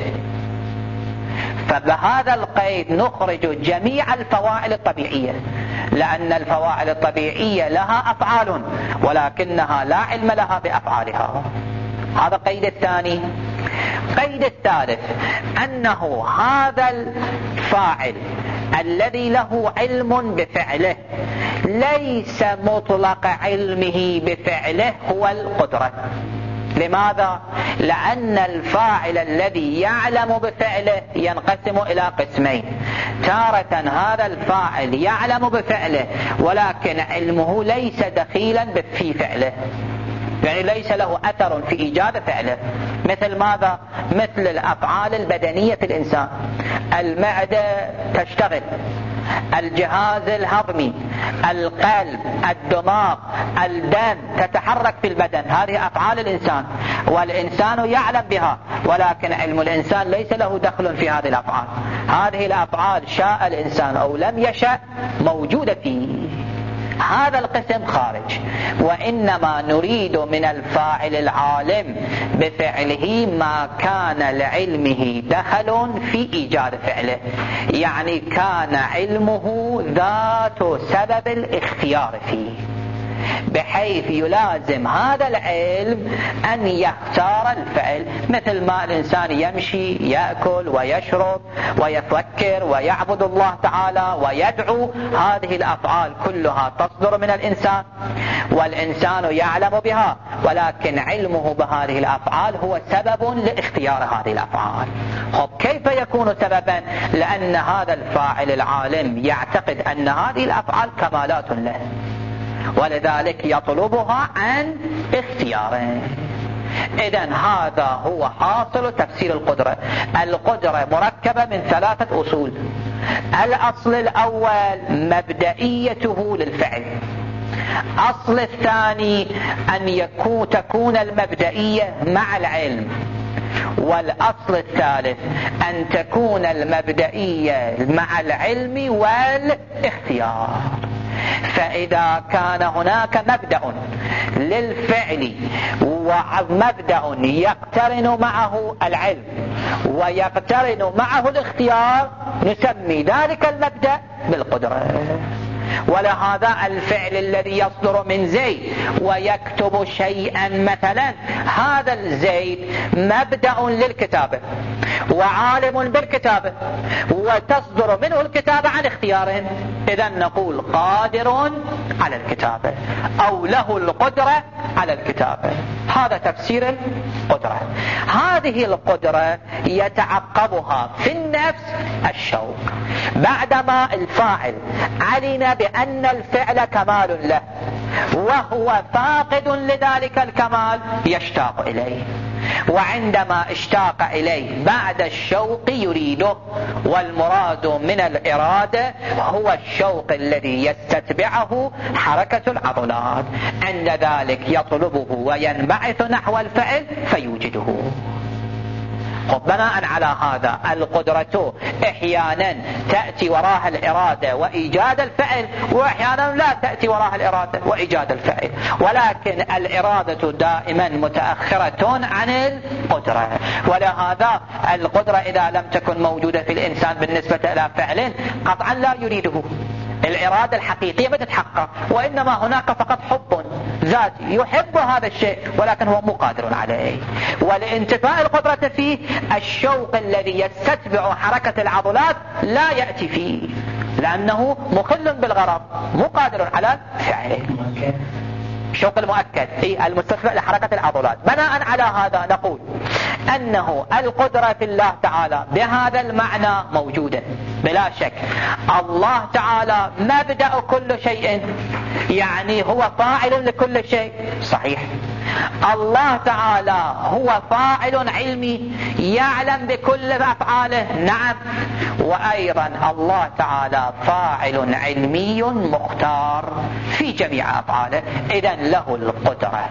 فبهذا القيد نخرج جميع الفواعل الطبيعية، لأن الفواعل الطبيعية لها أفعال ولكنها لا علم لها بأفعالها. هذا قيد الثاني. قيد الثالث أنه هذا الفاعل الذي له علم بفعله ليس مطلق علمه بفعله هو القدرة. لماذا؟ لأن الفاعل الذي يعلم بفعله ينقسم إلى قسمين. تارة هذا الفاعل يعلم بفعله ولكن علمه ليس دخيلا في فعله، يعني ليس له أثر في إيجاد فعله. مثل ماذا؟ مثل الأفعال البدنية في الإنسان، المعدة تشتغل، الجهاز الهضمي، القلب، الدماغ، الدم تتحرك في البدن، هذه أفعال الإنسان والإنسان يعلم بها، ولكن علم الإنسان ليس له دخل في هذه الأفعال. هذه الأفعال شاء الإنسان أو لم يشاء موجودة فيه. هذا القسم خارج. وإنما نريد من الفاعل العالم بفعله ما كان لعلمه دخل في إيجاد فعله، يعني كان علمه ذات سبب الاختيار فيه. بحيث يلازم هذا العلم أن يختار الفعل، مثل ما الإنسان يمشي يأكل ويشرب ويفكر ويعبد الله تعالى ويدعو، هذه الأفعال كلها تصدر من الإنسان والإنسان يعلم بها، ولكن علمه بهذه الأفعال هو سبب لاختيار هذه الأفعال. خب كيف يكون سببا؟ لأن هذا الفاعل العالم يعتقد أن هذه الأفعال كمالات له، ولذلك يطلبها عن اختياره. إذن هذا هو حاصل تفسير القدرة. القدرة مركبة من ثلاثة أصول. الأصل الأول مبدئيته للفعل. أصل الثاني أن يكون تكون المبدئية مع العلم. والأصل الثالث أن تكون المبدئية مع العلم والاختيار. فإذا كان هناك مبدأ للفعل ومبدأ يقترن معه العلم ويقترن معه الاختيار، نسمي ذلك المبدأ بالقدرة. ولهذا الفعل الذي يصدر من زيد ويكتب شيئا مثلا، هذا الزيد مبدأ للكتابة وعالم بالكتابة وتصدر منه الكتابة عن اختياره، إذن نقول قادر على الكتابة أو له القدرة على الكتابة. هذا تفسير القدرة. هذه القدرة يتعقبها في النفس الشوق. بعدما الفاعل علم بأن الفعل كمال له وهو فاقد لذلك الكمال يشتاق إليه، وعندما اشتاق إليه بعد الشوق يريده. والمراد من الإرادة هو الشوق الذي يستتبعه حركة العضلات، عند ذلك يطلبه وينبعث نحو الفعل فيوجده. بناء على هذا القدرة احيانا تأتي وراها الإرادة وإيجاد الفعل، واحيانا لا تأتي وراها الإرادة وإيجاد الفعل، ولكن الإرادة دائما متأخرة عن القدرة. ولهذا القدرة إذا لم تكن موجودة في الإنسان بالنسبة إلى فعل قطعا لا يريده، الإرادة الحقيقية ما تتحقق، وإنما هناك فقط حب ذاتي يحب هذا الشيء ولكن هو مو قادر عليه. ولانتفاء القدرة فيه الشوق الذي يستتبع حركة العضلات لا يأتي فيه، لأنه مخل بالغرض مو قادر على فعله. الشوق المؤكد أي المستتبع لحركة العضلات. بناء على هذا نقول أنه القدرة في الله تعالى بهذا المعنى موجودة بلا شك. الله تعالى مبدأ كل شيء، يعني هو فاعل لكل شيء، صحيح. الله تعالى هو فاعل علمي يعلم بكل أفعاله، نعم. وأيضا الله تعالى فاعل علمي مختار في جميع أفعاله، إذن له القدرة.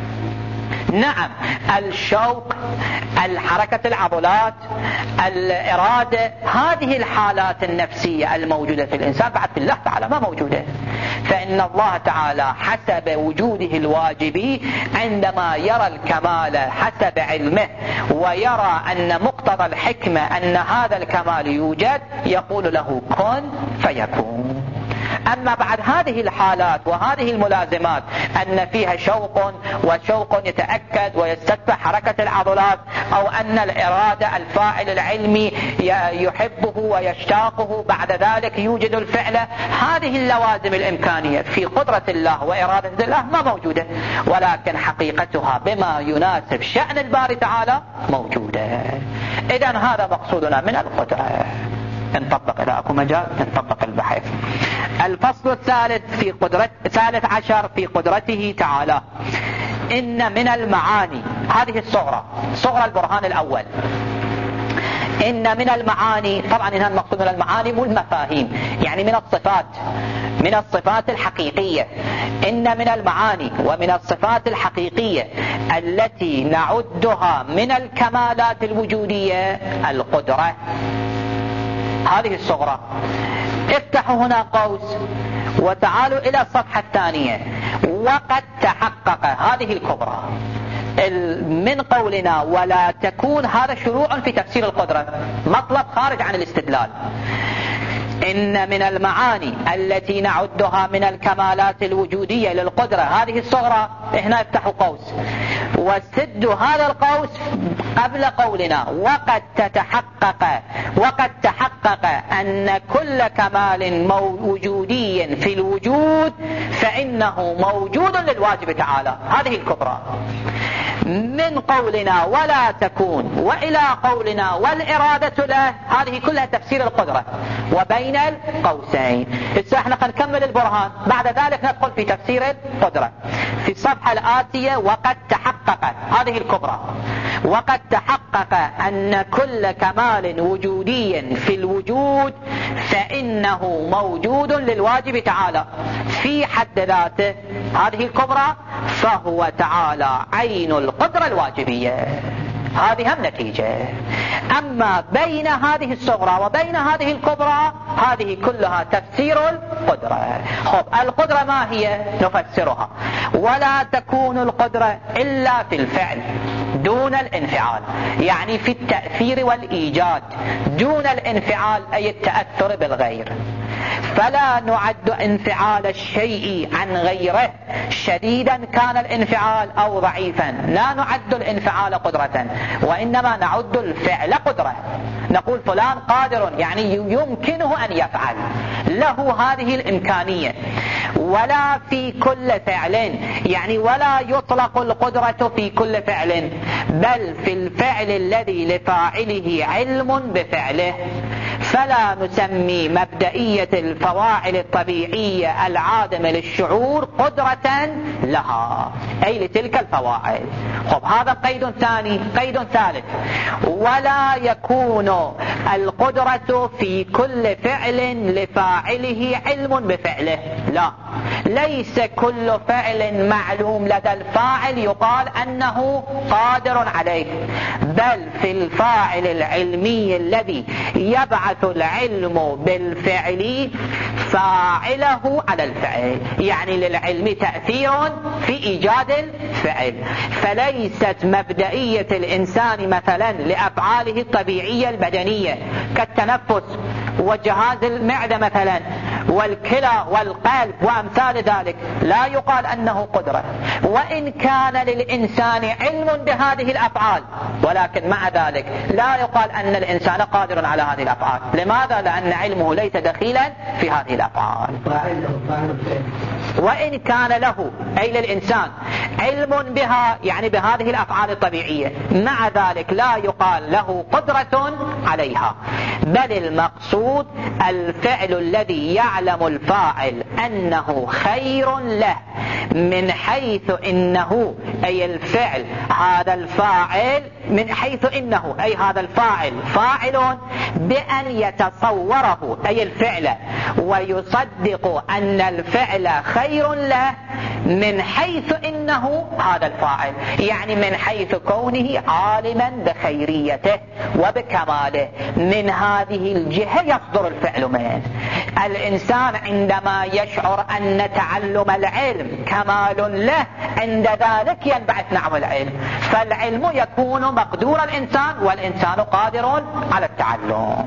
نعم، الشوق، الحركة العضلات، الإرادة، هذه الحالات النفسية الموجودة في الإنسان بعد في الله تعالى ما موجودة. فإن الله تعالى حسب وجوده الواجبي عندما يرى الكمال حسب علمه ويرى أن مقتضى الحكمة أن هذا الكمال يوجد يقول له كن فيكون. أما بعد هذه الحالات وهذه الملازمات أن فيها شوق وشوق يتأكد ويستتبع حركة العضلات، أو أن الإرادة الفاعل العلمي يحبه ويشتاقه بعد ذلك يوجد الفعل، هذه اللوازم الإمكانية في قدرة الله وإرادة الله ما موجودة، ولكن حقيقتها بما يناسب شأن الباري تعالى موجودة. إذن هذا مقصودنا من القدرة. نطبق إذا أكو مجال نطبق البحث. الفصل الثالث في قدرة الثالث عشر في قدرته تعالى. إن من المعاني، هذه الصغرى صغرى البرهان الأول. إن من المعاني، طبعا هنا المقصود من المعاني مو المفاهيم، يعني من الصفات، من الصفات الحقيقية. إن من المعاني ومن الصفات الحقيقية التي نعدها من الكمالات الوجودية القدرة. هذه الصغرى. افتحوا هنا قوس وتعالوا إلى الصفحة الثانية. وقد تحقق هذه الكبرى من قولنا ولا تكون، هذا شروع في تفسير القدرة، مطلب خارج عن الاستدلال. إن من المعاني التي نعدها من الكمالات الوجودية للقدرة هذه الصغرى، هنا يفتح قوس وسد هذا القوس قبل قولنا وقد تتحقق وقد تحقق أن كل كمال وجودي في الوجود فإنه موجود للواجب تعالى. هذه الكبرى من قولنا ولا تكون وإلى قولنا والإرادة له، هذه كلها تفسير القدرة وبين القوسين. هسه احنا نكمل البرهان، بعد ذلك ندخل في تفسير القدرة في الصفحة الآتية. وقد تحقق هذه الكبرى، وقد تحقق أن كل كمال وجودي في الوجود فإنه موجود للواجب تعالى في حد ذاته، هذه الكبرى، فهو تعالى عين القدرة الواجبية. هذه هم نتيجة. أما بين هذه الصغرى وبين هذه الكبرى هذه كلها تفسير القدرة. خب القدرة ما هي؟ نفسرها. ولا تكون القدرة إلا في الفعل دون الانفعال، يعني في التأثير والإيجاد دون الانفعال، أي التأثر بالغير. فلا نعد انفعال الشيء عن غيره شديدا كان الانفعال أو ضعيفا، لا نعد الانفعال قدرة، وإنما نعد الفعل قدرة. نقول فلان قادر، يعني يمكنه أن يفعل، له هذه الإمكانية. ولا في كل فعل، يعني ولا يطلق القدرة في كل فعل، بل في الفعل الذي لفاعله علم بفعله. فلا نسمي مبدئية الفواعل الطبيعية العادمة للشعور قدرة لها، أي لتلك الفواعل. خب هذا قيد ثاني. قيد ثالث: ولا يكون القدرة في كل فعل لفاعله علم بفعله. لا، ليس كل فعل معلوم لدى الفاعل يقال أنه قادر عليه، بل في الفاعل العلمي الذي يبعث العلم بالفعل فاعله على الفعل، يعني للعلم تأثير في إيجاد الفعل. فليست مبدئية الإنسان مثلا لأفعاله الطبيعية البدنية كالتنفس وجهاز المعدة مثلا والكلى والقلب وأمثال ذلك، لا يقال أنه قدرة، وإن كان للإنسان علم بهذه الأفعال، ولكن مع ذلك لا يقال أن الإنسان قادر على هذه الأفعال. لماذا؟ لأن علمه ليس دخيلا في هذه الأفعال. وإن كان له، أي للإنسان، علم بها، يعني بهذه الأفعال الطبيعية، مع ذلك لا يقال له قدرة عليها، بل المقصود الفعل الذي يعلم الفاعل أنه خير له من حيث إنه، أي الفعل هذا الفاعل من حيث إنه، أي هذا الفاعل فاعل بأن يتصوره، أي الفعل، ويصدق أن الفعل خير له من حيث إنه هذا الفاعل، يعني من حيث كونه عالما بخيريته وبكماله. من هذه الجهة يصدر الفعل منه. الإنسان عندما يشعر أن تعلم العلم كمال له، عند ذلك ينبعث نعم العلم، فالعلم يكون مقدور الإنسان والإنسان قادر على التعلم.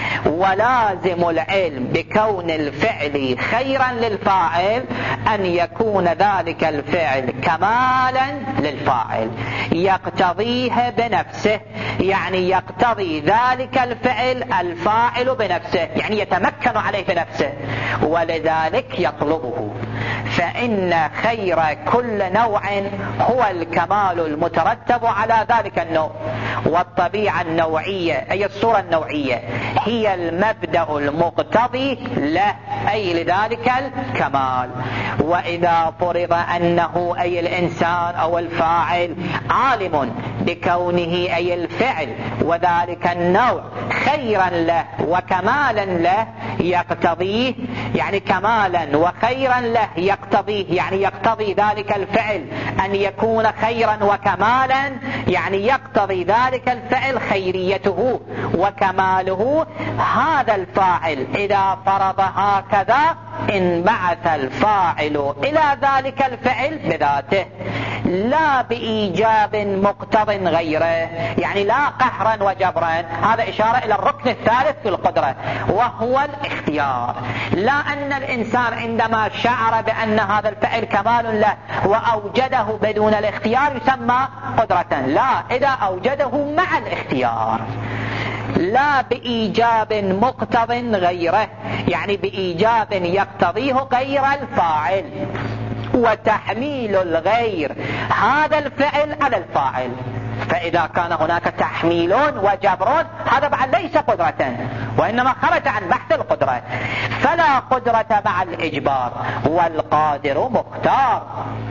ولازم العلم بكون الفعل خيرا للفاعل أن يكون ذلك الفعل كمالا للفاعل يقتضيه بنفسه، يعني يقتضي ذلك الفعل الفاعل بنفسه، يعني يتمكن عليه بنفسه، ولذلك يطلبه. فإن خير كل نوع هو الكمال المترتب على ذلك النوع، والطبيعة النوعية، أي الصورة النوعية، هي المبدأ المقتضي له، أي لذلك الكمال. وإذا فرض أنه، أي الإنسان أو الفاعل، عالم بكونه، أي الفعل، وذلك النوع خيرا له وكمالا له يقتضيه، يعني كمالا وخيرا له يقتضيه، يعني يقتضي ذلك الفعل أن يكون خيرا وكمالا، يعني يقتضي ذلك الفعل خيريته وكماله. هذا الفاعل إذا فرض هكذا انبعث الفاعل إلى ذلك الفعل بذاته، لا بإيجاب مقتض غيره، يعني لا قهرا وجبرا. هذا إشارة إلى الركن الثالث في القدرة وهو الاختيار. لا أن الإنسان عندما شعر بأن هذا الفعل كمال له وأوجده بدون الاختيار يسمى قدرة، لا، إذا أوجده مع الاختيار. لا بإيجاب مقتض غيره، يعني بإيجاب يقتضيه غير الفاعل، وتحميل الغير هذا الفعل على الفاعل. فإذا كان هناك تحميل وجبر هذا بعد ليس قدرة، وإنما خرج عن بحث القدرة. فلا قدرة مع الإجبار، والقادر مختار،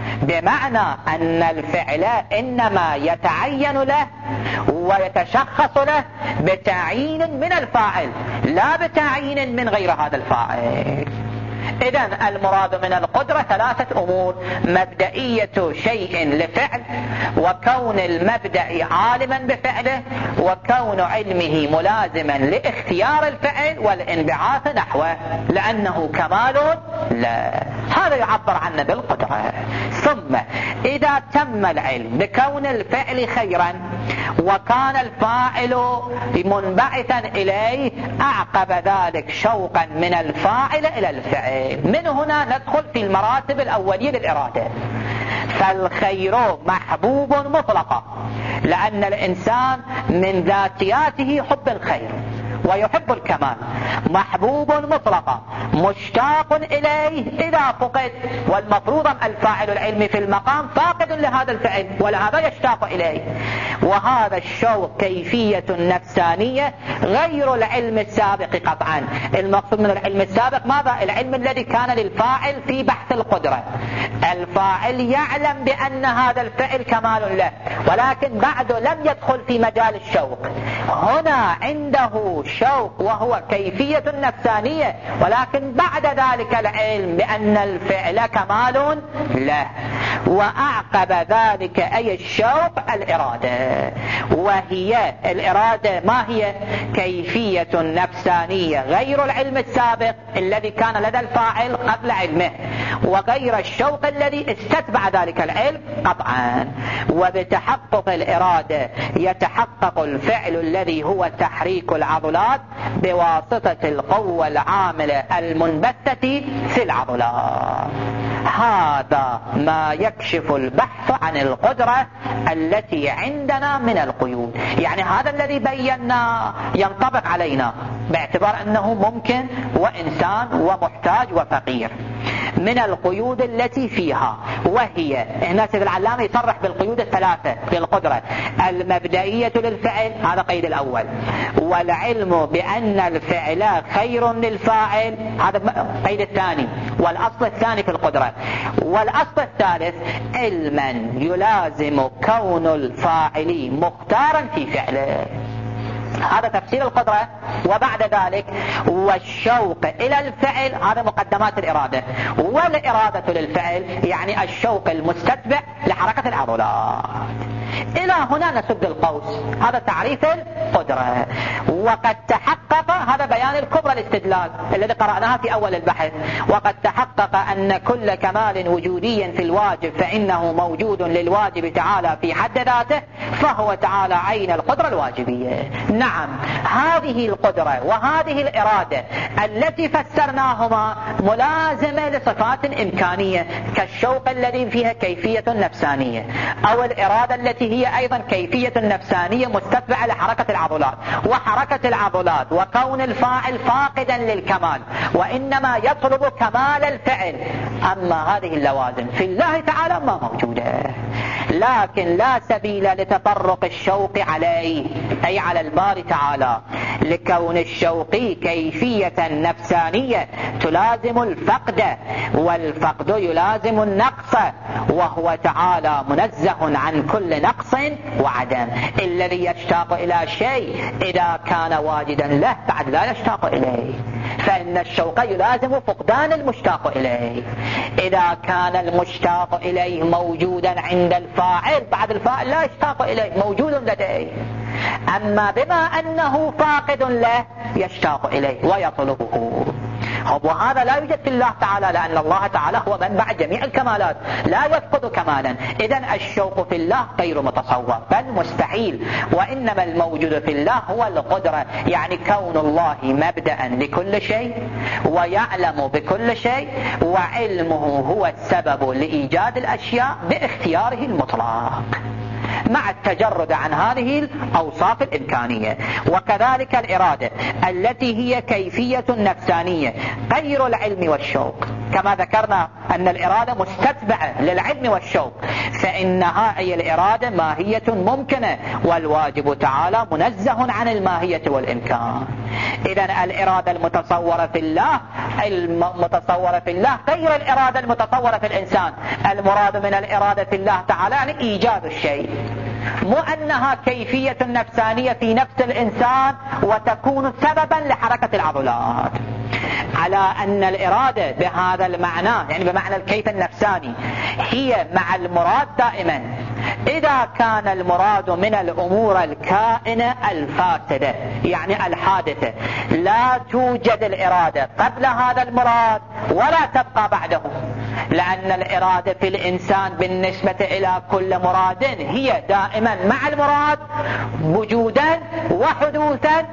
بمعنى أن الفعل إنما يتعين له ويتشخص له بتعيين من الفاعل، لا بتعيين من غير هذا الفاعل. إذن المراد من القدرة ثلاثة أمور: مبدئية شيء لفعل، وكون المبدأ عالما بفعله، وكون علمه ملازما لاختيار الفعل والانبعاث نحوه، لأنه كمال لا. هذا يعبر عنه بالقدرة. ثم إذا تم العلم بكون الفعل خيرا وكان الفاعل منبعثا إليه، أعقب ذلك شوقا من الفاعل إلى الفعل. من هنا ندخل في المراتب الأولية للإرادة. فالخير محبوب مطلقا، لأن الإنسان من ذاتياته حب الخير ويحب الكمال. محبوب مطلقا مشتاق إليه إذا فقد، والمفروض الفاعل العلمي في المقام فاقد لهذا الفعل ولهذا يشتاق إليه. وهذا الشوق كيفية نفسانية غير العلم السابق قطعا. المقصود من العلم السابق ماذا؟ العلم الذي كان للفاعل في بحث القدرة. الفاعل يعلم بأن هذا الفعل كمال له، ولكن بعد لم يدخل في مجال الشوق. هنا عنده شوق وهو كيفية نفسانية، ولكن بعد ذلك العلم بأن الفعل كمال له. وأعقب ذلك أي الشوق الإرادة، وهي الإرادة ما هي؟ كيفية نفسانية غير العلم السابق الذي كان لدى الفاعل قبل علمه، وغير الشوق الذي استتبع ذلك العلم قطعا. وبتحقق الإرادة يتحقق الفعل الذي هو تحريك العضلات بواسطة القوة العاملة المنبثة في العضلات. هذا ما يكشف البحث عن القدرة التي عندنا من القيود. يعني هذا الذي بينا ينطبق علينا باعتبار أنه ممكن وإنسان ومحتاج وفقير. من القيود التي فيها، وهي هنا سيد العلامة يصرح بالقيود الثلاثة للقدرة: المبدئية للفعل، هذا قيد الأول، والعلم بأن الفعل خير للفاعل، هذا قيد الثاني، والأصل الثاني في القدرة. والأصل الثالث: علما يلازم كون الفاعل مختارا في فعله. هذا تفسير القدرة. وبعد ذلك والشوق إلى الفعل، هذا مقدمات الإرادة. والإرادة للفعل يعني الشوق المستتبع لحركة العضلات. إلى هنا نسد القوس. هذا تعريف القدرة. وقد تحقق، هذا بيان الكبرى الاستدلال الذي قرأناها في أول البحث: وقد تحقق أن كل كمال وجودي في الواجب فإنه موجود للواجب تعالى في حد ذاته، فهو تعالى عين القدرة الواجبية. نعم، هذه القدرة وهذه الإرادة التي فسرناهما ملازمة لصفات إمكانية، كالشوق الذي فيها كيفية نفسانية، أو الإرادة التي هي أيضا كيفية نفسانية مستتبعة لحركة العضلات. وحركة العضلات وكون الفاعل فاقدا للكمال، وإنما يطلب كمال الفعل. أما هذه اللوازم في الله تعالى ما موجودة، لكن لا سبيل لتطرق الشوق عليه، أي على الباري تعالى، لكون الشوق كيفية نفسانية تلازم الفقد، والفقد يلازم النقص، وهو تعالى منزه عن كل نقص وعدم. الذي يشتاق إلى شيء إذا كان واجدا له بعد لا يشتاق إليه، فإن الشوق يلازم فقدان المشتاق إليه. إذا كان المشتاق إليه موجودا عند الفاعل بعد الفاعل لا يشتاق إليه، موجود لديه. أما بما أنه فاقد له يشتاق إليه ويطلبه. وهذا لا يوجد في الله تعالى، لأن الله تعالى هو منبع جميع الكمالات لا يفقد كمالا. إذن الشوق في الله غير متصور بل مستحيل، وإنما الموجود في الله هو القدرة، يعني كون الله مبدأ لكل شيء ويعلم بكل شيء، وعلمه هو السبب لإيجاد الأشياء باختياره المطلق مع التجرد عن هذه الأوصاف الإمكانية. وكذلك الإرادة التي هي كيفية نفسانية غير العلم والشوق، كما ذكرنا أن الإرادة مستتبعة للعلم والشوق، فإنها أي الإرادة ماهية ممكنة، والواجب تعالى منزه عن الماهية والإمكان. إذن الإرادة المتصورة في الله المتصورة في الله غير الإرادة المتصورة في الإنسان. المراد من الإرادة في الله تعالى يعني إيجاد الشيء، مو أنها كيفية نفسانية في نفس الإنسان وتكون سببا لحركة العضلات. على أن الإرادة بهذا المعنى يعني بمعنى الكيف النفساني هي مع المراد دائما. إذا كان المراد من الأمور الكائنة الفاسدة يعني الحادثة لا توجد الإرادة قبل هذا المراد ولا تبقى بعده، لأن الإرادة في الإنسان بالنسبة إلى كل مراد هي دائما مع المراد وجودا وحدوثا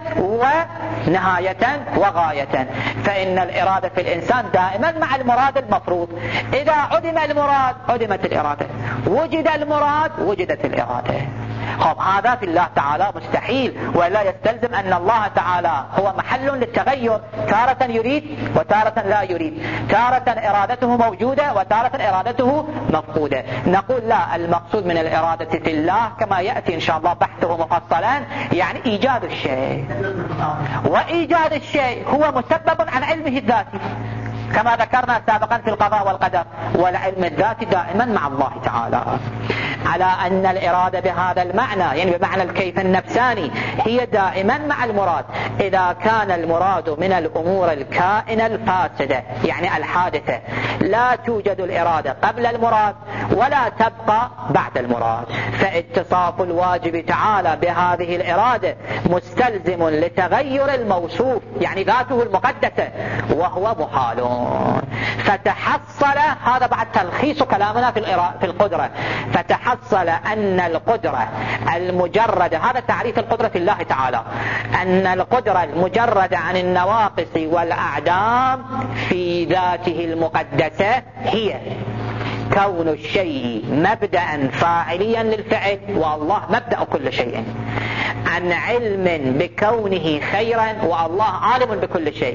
ونهاية وغاية. فإن الإرادة في الإنسان دائما مع المراد المفروض. إذا عدم المراد عدمت الإرادة، وجد المراد وجدت الإرادة. خب هذا في الله تعالى مستحيل، ولا يستلزم أن الله تعالى هو محل للتغير، تارة يريد وتارة لا يريد، تارة إرادته موجودة وتارة إرادته مفقودة. نقول لا، المقصود من الإرادة في الله كما يأتي إن شاء الله بحثه مفصلا يعني إيجاد الشيء، وإيجاد الشيء هو مسبب عن علمه الذاتي كما ذكرنا سابقا في القضاء والقدر، والعلم الذاتي دائما مع الله تعالى. على أن الإرادة بهذا المعنى يعني بمعنى الكيف النفساني هي دائما مع المراد. إذا كان المراد من الأمور الكائنة الفاسدة يعني الحادثة لا توجد الإرادة قبل المراد ولا تبقى بعد المراد، فاتصاف الواجب تعالى بهذه الإرادة مستلزم لتغير الموصوف يعني ذاته المقدسة، وهو محال. فتحصل هذا بعد تلخيص كلامنا في القدرة، فتحصل أن القدرة المجردة، هذا تعريف القدرة في الله تعالى، أن القدرة المجردة عن النواقص والأعدام في ذاته المقدسة هي كون الشيء مبدأ فاعليا للفعل، والله مبدأ كل شيء، عن علم بكونه خيرا والله عالم بكل شيء،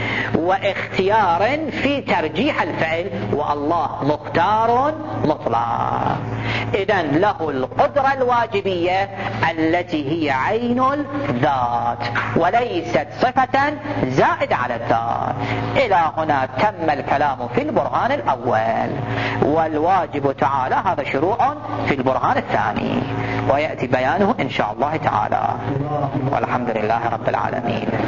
واختيار في ترجيح الفعل والله مختار مطلق. إذن له القدرة الواجبية التي هي عين الذات وليست صفة زائدة على الذات. إلى هنا تم الكلام في البرهان الأول، والواجب تعالى هذا شروع في البرهان الثاني ويأتي بيانه إن شاء الله تعالى، والحمد لله رب العالمين.